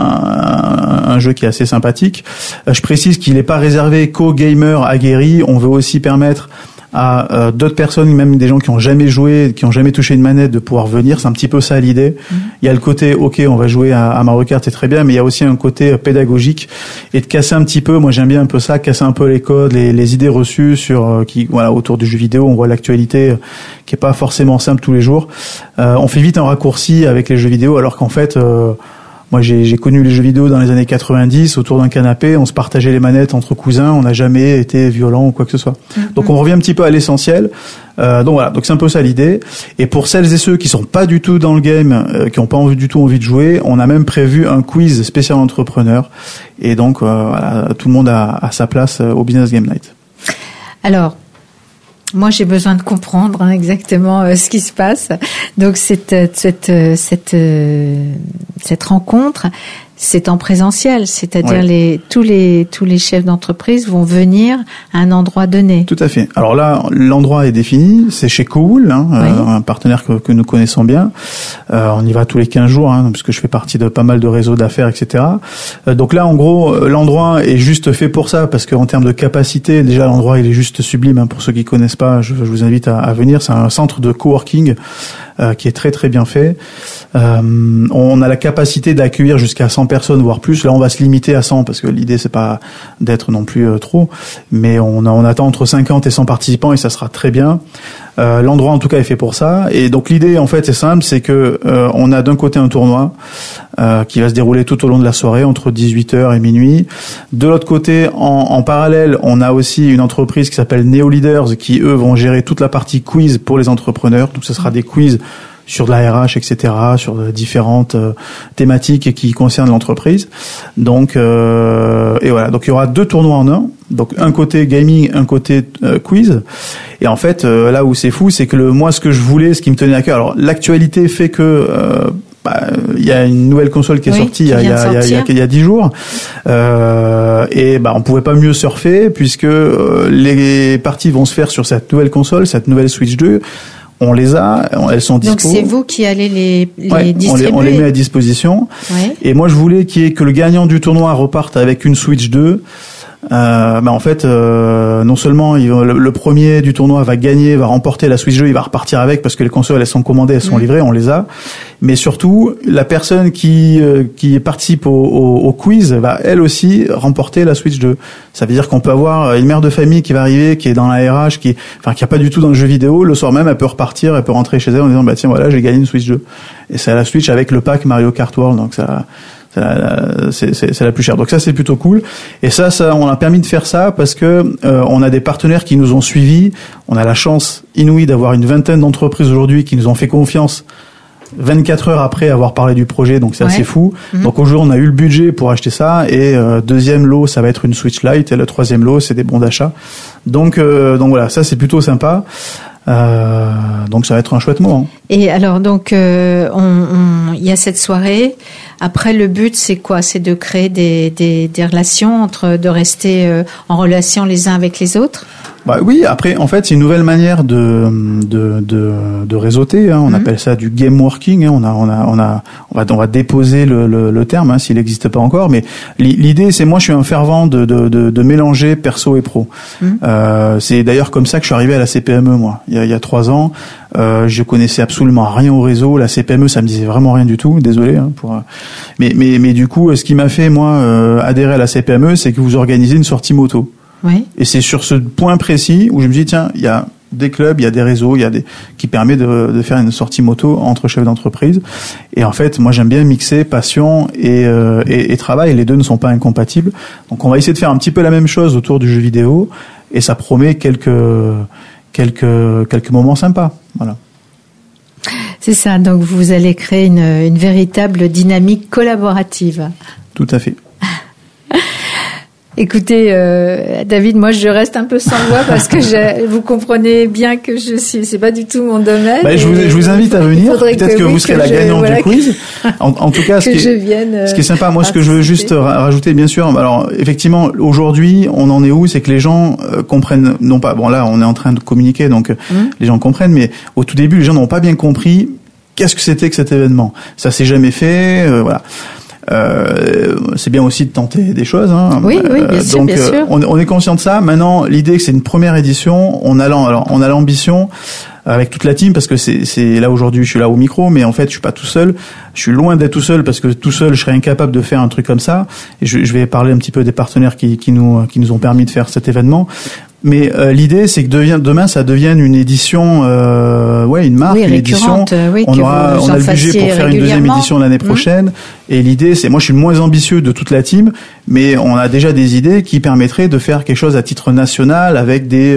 J: un jeu qui est assez sympathique. Je précise qu'il n'est pas réservé qu'aux gamers aguerris. On veut aussi permettre à d'autres personnes, même des gens qui ont jamais joué, qui ont jamais touché une manette, de pouvoir venir. C'est un petit peu ça l'idée. Il y a le côté, ok, on va jouer à Mario Kart, c'est très bien, mais il y a aussi un côté pédagogique et de casser un petit peu. Moi, j'aime bien un peu ça, casser un peu les codes, les idées reçues autour du jeu vidéo. On voit l'actualité qui est pas forcément simple tous les jours. On fait vite un raccourci avec les jeux vidéo, alors qu'en fait, moi, j'ai connu les jeux vidéo dans les années 90, autour d'un canapé, on se partageait les manettes entre cousins, on n'a jamais été violent ou quoi que ce soit. Donc on revient un petit peu à l'essentiel. Donc voilà, donc c'est un peu ça l'idée. Et pour celles et ceux qui sont pas du tout dans le game, qui n'ont pas du tout envie de jouer, on a même prévu un quiz spécial entrepreneur. Et donc voilà, tout le monde a sa place au Business Game Night.
B: Alors, moi, j'ai besoin de comprendre exactement ce qui se passe. Donc, cette rencontre, c'est en présentiel, c'est-à-dire tous les chefs d'entreprise vont venir à un endroit donné.
J: Tout à fait. Alors là, l'endroit est défini, c'est chez Cool, un partenaire que nous connaissons bien. On y va tous les 15 jours, puisque je fais partie de pas mal de réseaux d'affaires, etc. Donc là, en gros, l'endroit est juste fait pour ça, parce qu'en termes de capacité, déjà l'endroit il est juste sublime. Pour ceux qui connaissent pas, je vous invite à venir. C'est un centre de coworking qui est très très bien fait. On a la capacité d'accueillir jusqu'à 100 personnes, voire plus. Là, on va se limiter à 100 parce que l'idée c'est pas d'être non plus trop, mais on attend entre 50 et 100 participants et ça sera très bien. L'endroit en tout cas est fait pour ça. Et donc l'idée en fait c'est simple, c'est que on a d'un côté un tournoi qui va se dérouler tout au long de la soirée entre 18h et minuit. De l'autre côté, en parallèle, on a aussi une entreprise qui s'appelle Neo Leaders qui eux vont gérer toute la partie quiz pour les entrepreneurs. Donc ce sera des quiz sur de la RH, etc., sur différentes thématiques qui concernent l'entreprise. Donc et voilà. Donc il y aura 2 tournois en un. Donc un côté gaming, un côté quiz. Et en fait, là où c'est fou, c'est que moi, ce que je voulais, ce qui me tenait à cœur. Alors l'actualité fait que il y a une nouvelle console qui est sortie il y a 10 jours. Et on pouvait pas mieux surfer puisque les parties vont se faire sur cette nouvelle console, cette nouvelle Switch 2. On les a, elles sont dispo.
B: Donc c'est vous qui allez les distribuer.
J: On les met à disposition. Ouais. Et moi je voulais que le gagnant du tournoi reparte avec une Switch 2. En fait, non seulement le premier du tournoi va gagner, va remporter la Switch 2, il va repartir avec parce que les consoles elles sont commandées, elles sont livrées, on les a. Mais surtout, la personne qui participe au quiz va elle aussi remporter la Switch 2. Ça veut dire qu'on peut avoir une mère de famille qui va arriver, qui est dans la RH, qui a pas du tout dans le jeu vidéo. Le soir même, elle peut repartir, elle peut rentrer chez elle en disant tiens voilà, j'ai gagné une Switch 2. Et c'est la Switch avec le pack Mario Kart World, donc ça. C'est la plus chère. Donc ça c'est plutôt cool. Et ça on a permis de faire ça parce que on a des partenaires qui nous ont suivis. On a la chance inouïe d'avoir une vingtaine d'entreprises aujourd'hui qui nous ont fait confiance 24 heures après avoir parlé du projet, donc c'est assez fou. Donc aujourd'hui on a eu le budget pour acheter ça et deuxième lot ça va être une Switch Lite et le troisième lot c'est des bons d'achat. Donc voilà, ça c'est plutôt sympa. Donc ça va être un chouette moment.
B: Et alors donc il y a cette soirée. Après le but c'est quoi? C'est de créer des relations de rester en relation les uns avec les autres.
J: Oui, après en fait c'est une nouvelle manière de réseauter. On appelle ça du game working. On va déposer le terme s'il n'existe pas encore. Mais l'idée c'est moi je suis un fervent de mélanger perso et pro. C'est d'ailleurs comme ça que je suis arrivé à la CPME moi. Il y a 3 ans, je connaissais absolument rien au réseau. La CPME, ça me disait vraiment rien du tout. Désolé mais du coup, ce qui m'a fait moi adhérer à la CPME, c'est que vous organisez une sortie moto. Oui. Et c'est sur ce point précis où je me dis tiens, il y a des clubs, il y a des réseaux, qui permet de faire une sortie moto entre chefs d'entreprise. Et en fait, moi j'aime bien mixer passion et travail. Les deux ne sont pas incompatibles. Donc on va essayer de faire un petit peu la même chose autour du jeu vidéo et ça promet quelques moments sympas. Voilà.
B: C'est ça. Donc vous allez créer une véritable dynamique collaborative.
J: Tout à fait.
B: Écoutez, David, moi je reste un peu sans voix parce que vous comprenez bien que c'est pas du tout mon domaine.
J: Je vous invite à venir. Peut-être que vous serez la gagnante du quiz. En tout cas, ce qui est sympa, moi, ce que je veux juste rajouter, bien sûr. Alors, effectivement, aujourd'hui, on en est où? C'est que les gens comprennent, non pas. Bon, là, on est en train de communiquer, donc les gens comprennent. Mais au tout début, les gens n'ont pas bien compris qu'est-ce que c'était que cet événement. Ça s'est jamais fait, voilà. C'est bien aussi de tenter des choses.
B: Oui, bien sûr,
J: donc,
B: bien sûr.
J: On est conscient de ça. Maintenant, l'idée que c'est une première édition. On a l'ambition avec toute la team parce que c'est là aujourd'hui. Je suis là au micro, mais en fait, je suis pas tout seul. Je suis loin d'être tout seul parce que tout seul, je serais incapable de faire un truc comme ça. Et je vais parler un petit peu des partenaires qui nous ont permis de faire cet événement. Mais l'idée, c'est que demain, ça devienne une édition, une marque, une édition. On a le budget pour faire une deuxième édition l'année prochaine. Et l'idée, c'est, moi, je suis le moins ambitieux de toute la team, mais on a déjà des idées qui permettraient de faire quelque chose à titre national avec des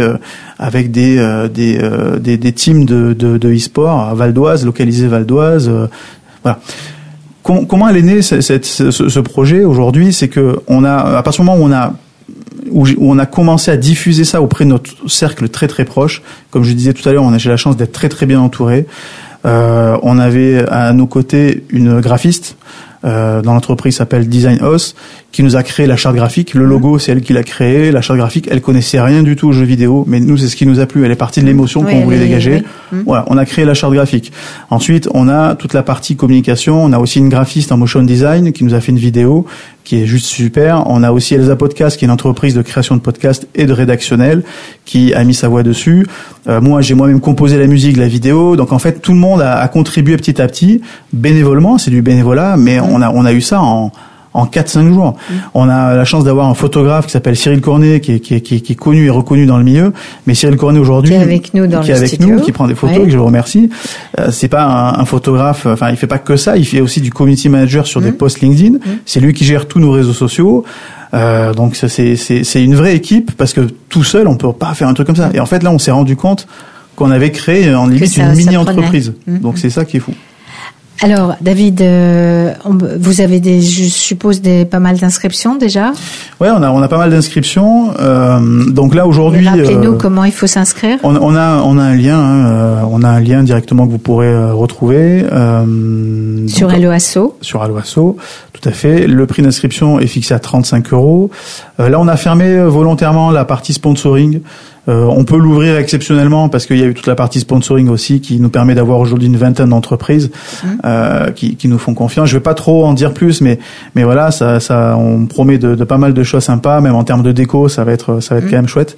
J: teams de e-sport à Val d'Oise, localisés Val d'Oise. Voilà. Comment elle est née ce projet aujourd'hui? C'est que à partir du moment où on a commencé à diffuser ça auprès de notre cercle très très proche. Comme je disais tout à l'heure, j'ai la chance d'être très très bien entouré. On avait à nos côtés une graphiste dans l'entreprise qui s'appelle Design House qui nous a créé la charte graphique. Le logo, c'est elle qui l'a créé. La charte graphique, elle connaissait rien du tout aux jeux vidéo, mais nous, c'est ce qui nous a plu. Elle est partie de l'émotion qu'on voulait dégager. Voilà, on a créé la charte graphique. Ensuite, on a toute la partie communication. On a aussi une graphiste en motion design qui nous a fait une vidéo qui est juste super. On a aussi Elsa Podcast, qui est une entreprise de création de podcasts et de rédactionnel, qui a mis sa voix dessus. Moi, j'ai moi-même composé la musique, la vidéo. Donc, en fait, tout le monde a contribué petit à petit, bénévolement. C'est du bénévolat, mais on a eu ça en en 4-5 jours. On a la chance d'avoir un photographe qui s'appelle Cyril Cornet, qui est connu et reconnu dans le milieu. Mais Cyril Cornet aujourd'hui,
B: qui est avec nous dans le studio,
J: qui prend des photos, et que je le remercie. C'est pas un photographe, enfin il fait pas que ça, il fait aussi du community manager sur des posts LinkedIn. C'est lui qui gère tous nos réseaux sociaux. Donc c'est une vraie équipe, parce que tout seul on peut pas faire un truc comme ça. Et en fait là on s'est rendu compte qu'on avait créé en limite une mini-entreprise. Donc c'est ça qui est fou.
B: Alors, David, vous avez je suppose pas mal d'inscriptions déjà.
J: Ouais, on a pas mal d'inscriptions. Donc là aujourd'hui,
B: rappelez-nous comment il faut s'inscrire.
J: On a un lien, on a un lien directement que vous pourrez retrouver
B: sur Helloasso.
J: Sur Helloasso, tout à fait. Le prix d'inscription est fixé à 35 €. Là, on a fermé volontairement la partie sponsoring. On peut l'ouvrir exceptionnellement parce qu'il y a eu toute la partie sponsoring aussi qui nous permet d'avoir aujourd'hui une vingtaine d'entreprises qui nous font confiance. Je vais pas trop en dire plus, mais voilà, ça on promet de pas mal de choses sympas, même en termes de déco, ça va être quand même chouette.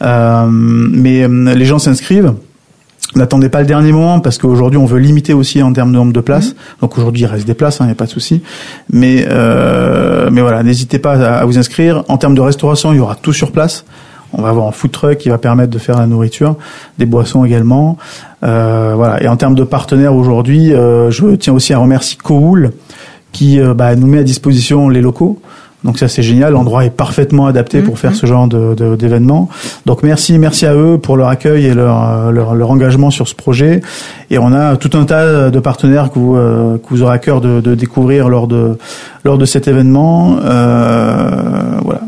J: Mais les gens s'inscrivent. N'attendez pas le dernier moment parce qu'aujourd'hui on veut limiter aussi en termes de nombre de places. Donc aujourd'hui il reste des places, il n'y a pas de souci. Mais voilà, n'hésitez pas à vous inscrire. En termes de restauration, il y aura tout sur place. On va avoir un food truck qui va permettre de faire la nourriture, des boissons également. Voilà. Et en termes de partenaires aujourd'hui, je tiens aussi à remercier Cool qui nous met à disposition les locaux. Donc ça c'est génial, l'endroit est parfaitement adapté pour faire ce genre d'événement. Donc merci à eux pour leur accueil et leur engagement sur ce projet. Et on a tout un tas de partenaires que vous aurez à cœur de découvrir lors de cet événement. Voilà.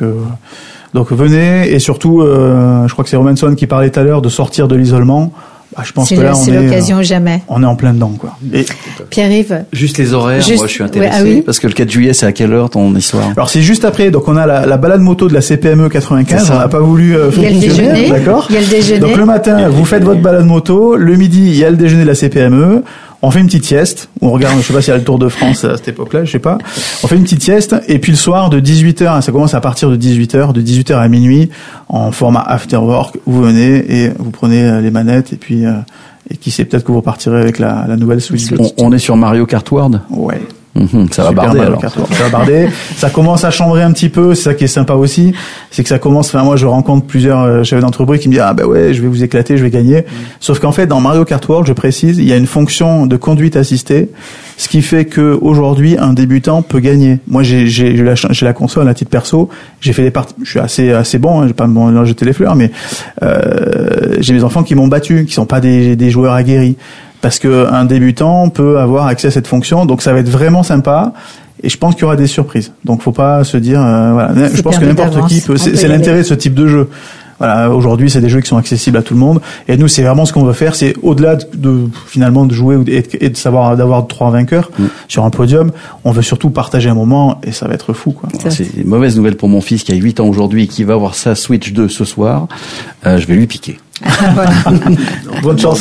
J: Donc venez, et surtout, je crois que c'est Robinson qui parlait tout à l'heure de sortir de l'isolement. Je pense que là,
B: c'est l'occasion jamais.
J: On est en plein dedans, quoi. Et
B: Pierre-Yves.
L: Juste les horaires, moi je suis intéressé, parce que le 4 juillet, c'est à quelle heure ton histoire?
J: Alors c'est juste après, donc on a la balade moto de la CPME 95, on n'a pas voulu
B: il y a le déjeuner,
J: d'accord.
B: Il y a le déjeuner.
J: Donc le matin, vous faites votre balade moto, le midi, il y a le déjeuner de la CPME. On fait une petite sieste, on regarde, je sais pas s'il y a le Tour de France à cette époque-là, je sais pas. On fait une petite sieste, et puis le soir, de 18h, ça commence à partir de 18h à minuit, en format after work, vous venez et vous prenez les manettes, et puis, et qui sait, peut-être que vous repartirez avec la nouvelle Switch.
L: On est sur Mario Kart World?
J: Ouais.
L: Ça va barder alors.
J: Ça va barder. Ça commence à chambrer un petit peu. C'est ça qui est sympa aussi, c'est que ça commence. Enfin, moi, je rencontre plusieurs chefs d'entreprise qui me disent ouais, je vais vous éclater, je vais gagner. Sauf qu'en fait, dans Mario Kart World, je précise, il y a une fonction de conduite assistée, ce qui fait que aujourd'hui, un débutant peut gagner. Moi, j'ai la console à titre perso. J'ai fait des parties. Je suis assez bon. J'ai pas me jeter les fleurs, mais j'ai mes enfants qui m'ont battu, qui sont pas des joueurs aguerris. Parce que un débutant peut avoir accès à cette fonction, donc ça va être vraiment sympa. Et je pense qu'il y aura des surprises. Donc faut pas se dire, voilà. Je pense que n'importe qui peut. C'est l'intérêt de ce type de jeu. Voilà. Aujourd'hui, c'est des jeux qui sont accessibles à tout le monde. Et nous, c'est vraiment ce qu'on veut faire. C'est au-delà finalement de jouer et de savoir d'avoir 3 vainqueurs sur un podium. On veut surtout partager un moment et ça va être fou, quoi.
L: C'est une mauvaise nouvelle pour mon fils qui a 8 ans aujourd'hui et qui va avoir sa Switch 2 ce soir. Je vais lui piquer.
B: Voilà.
J: Bonne chance.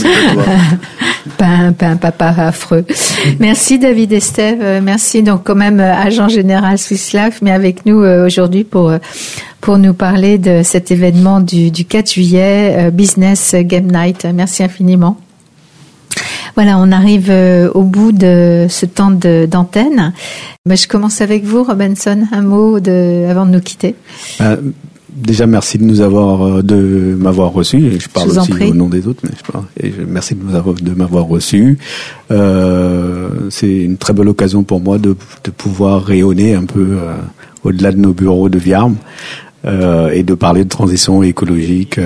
B: Pas un papa affreux. Merci David Estève. Merci donc quand même agent général Swiss Life, mais avec nous aujourd'hui pour nous parler de cet événement du 4 juillet, Business Game Night. Merci infiniment. Voilà, on arrive au bout de ce temps d'antenne. Je commence avec vous, Robinson. Un mot avant de nous quitter.
C: Déjà, merci de m'avoir reçu. Et je parle aussi au nom des autres, mais merci de m'avoir reçu. C'est une très belle occasion pour moi de pouvoir rayonner un peu au-delà de nos bureaux de Viarme et de parler de transition écologique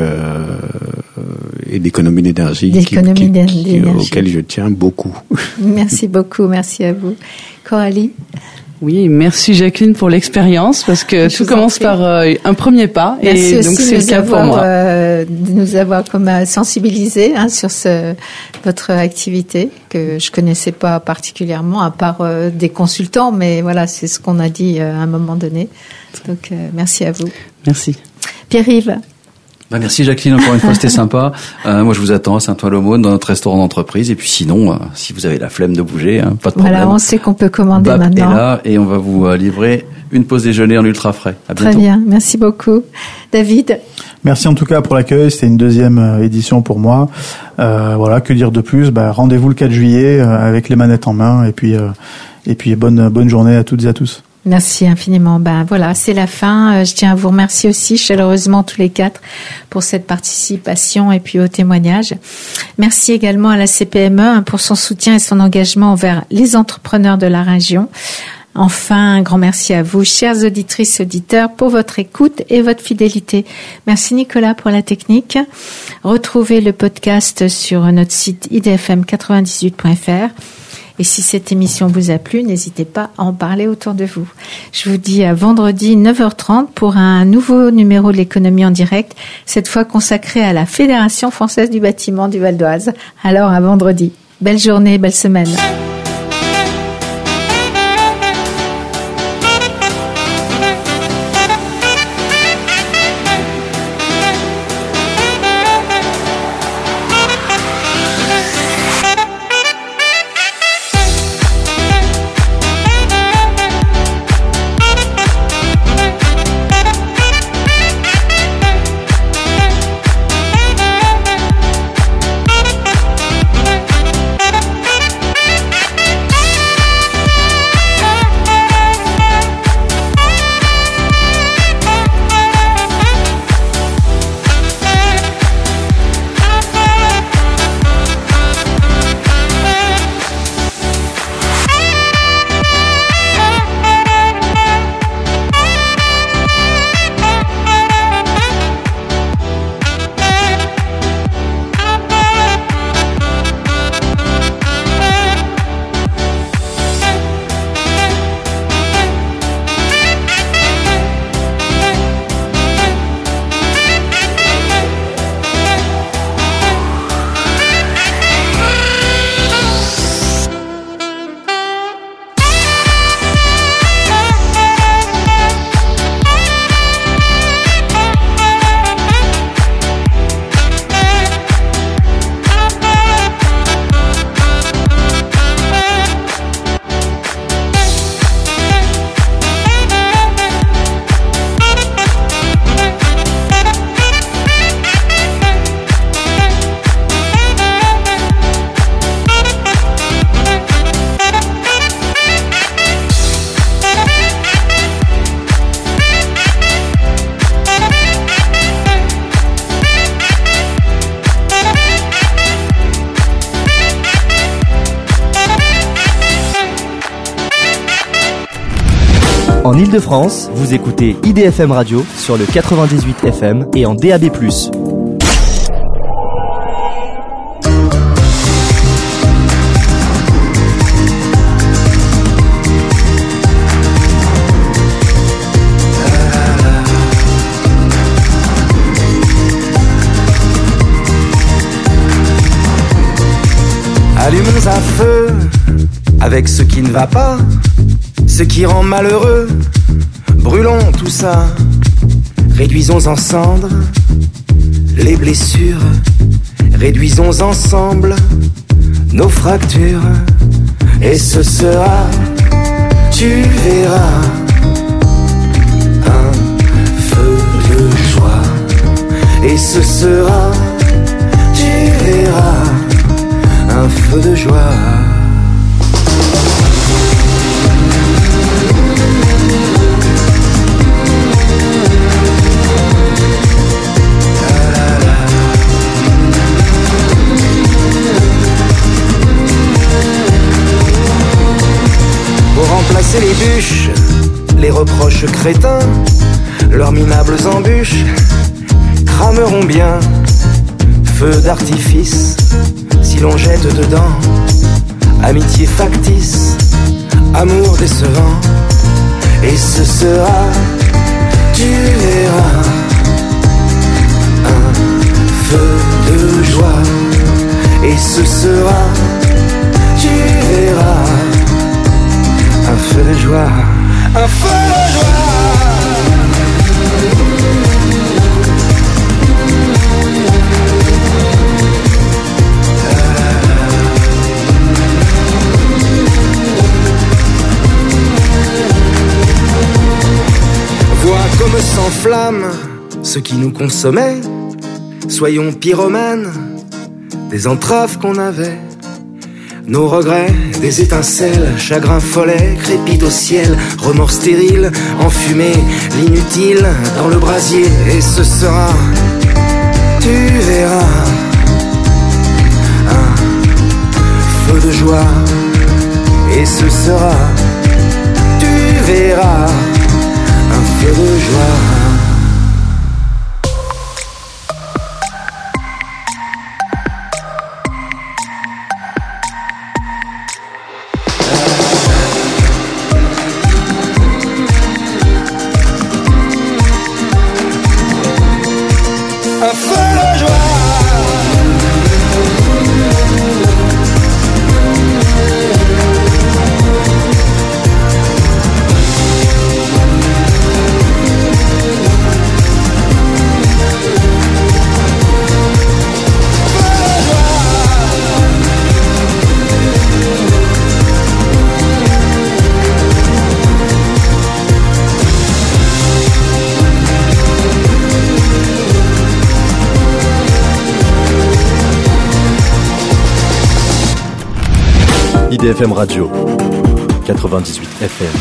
C: et d'économie d'énergie, auquel je tiens beaucoup.
B: Merci beaucoup, merci à vous. Coralie?
I: Oui, merci Jacqueline pour l'expérience, parce que tout commence par un premier pas,
B: merci
I: et donc c'est le cas pour moi.
B: De nous avoir sensibilisés sur votre activité que je connaissais pas particulièrement, à part des consultants, mais voilà, c'est ce qu'on a dit à un moment donné. Donc merci à vous.
I: Merci.
B: Pierre-Yves.
L: Merci Jacqueline, encore une fois c'était sympa. Moi je vous attends à Saint-Ouen-l'Aumône dans notre restaurant d'entreprise, et puis sinon si vous avez la flemme de bouger, pas de problème.
B: Voilà, on sait qu'on peut commander maintenant.
L: est là et on va vous livrer une pause déjeuner en ultra frais. À bientôt.
B: Très bien, merci beaucoup. David?
J: Merci en tout cas pour l'accueil, c'était une deuxième édition pour moi. Voilà, que dire de plus? Rendez-vous le 4 juillet avec les manettes en main, et puis bonne journée à toutes et à tous.
B: Merci infiniment. Ben voilà, c'est la fin. Je tiens à vous remercier aussi chaleureusement tous les 4 pour cette participation et puis au témoignage. Merci également à la CPME pour son soutien et son engagement envers les entrepreneurs de la région. Enfin, un grand merci à vous, chères auditrices, auditeurs, pour votre écoute et votre fidélité. Merci Nicolas pour la technique. Retrouvez le podcast sur notre site idfm98.fr. Et si cette émission vous a plu, n'hésitez pas à en parler autour de vous. Je vous dis à vendredi 9h30 pour un nouveau numéro de l'économie en direct, cette fois consacré à la Fédération française du bâtiment du Val d'Oise. Alors à vendredi. Belle journée, belle semaine.
G: En Ile-de-France, vous écoutez IDFM Radio sur le 98 FM et en DAB+.
K: Allumons un feu avec ce qui ne va pas, ce qui rend malheureux. Brûlons tout ça, réduisons en cendres les blessures, réduisons ensemble nos fractures. Et ce sera, tu verras, un feu de joie. Et ce sera, tu verras, un feu de joie. Pour remplacer les bûches, les reproches crétins, leurs minables embûches crameront bien. Feu d'artifice, si l'on jette dedans amitié factice, amour décevant. Et ce sera, tu verras, un feu de joie. Et ce sera, tu verras, un feu de joie, un feu de joie. Vois comme s'enflamme ce qui nous consommait. Soyons pyromanes des entraves qu'on avait.
N: Nos regrets, des étincelles, chagrin follet, crépite au ciel, remords stériles, enfumés, l'inutile dans le brasier. Et ce sera, tu verras, un feu de joie. Et ce sera, tu verras, un feu de joie.
G: IDFM Radio 98 FM.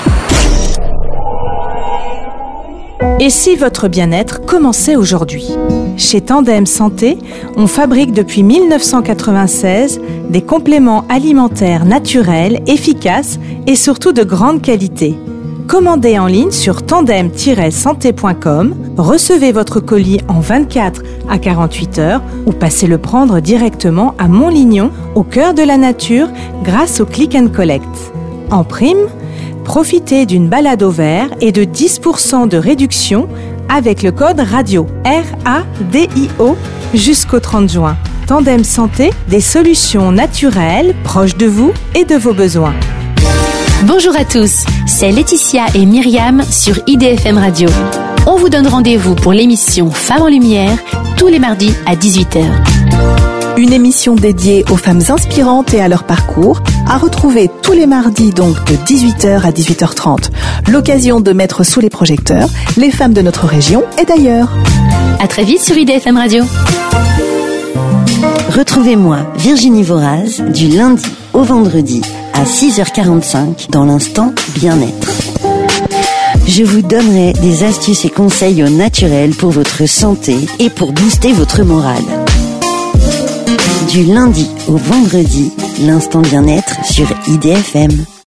O: Et si votre bien-être commençait aujourd'hui ? Chez Tandem Santé, on fabrique depuis 1996 des compléments alimentaires naturels, efficaces et surtout de grande qualité. Commandez en ligne sur tandem-santé.com, recevez votre colis en 24 à 48 heures ou passez le prendre directement à Montlignon, au cœur de la nature, grâce au Click and Collect. En prime, profitez d'une balade au vert et de 10% de réduction avec le code RADIO, R-A-D-I-O, jusqu'au 30 juin. Tandem Santé, des solutions naturelles, proches de vous et de vos besoins.
A: Bonjour à tous, c'est Laetitia et Myriam sur IDFM Radio. On vous donne rendez-vous pour l'émission Femmes en Lumière tous les mardis à 18h.
P: Une émission dédiée aux femmes inspirantes et à leur parcours, à retrouver tous les mardis donc de 18h à 18h30. L'occasion de mettre sous les projecteurs les femmes de notre région et d'ailleurs.
A: À très vite sur IDFM Radio.
Q: Retrouvez-moi Virginie Voraz du lundi au vendredi à 6h45 dans l'instant bien-être. Je vous donnerai des astuces et conseils au naturel pour votre santé et pour booster votre morale. Du lundi au vendredi, l'instant bien-être sur IDFM.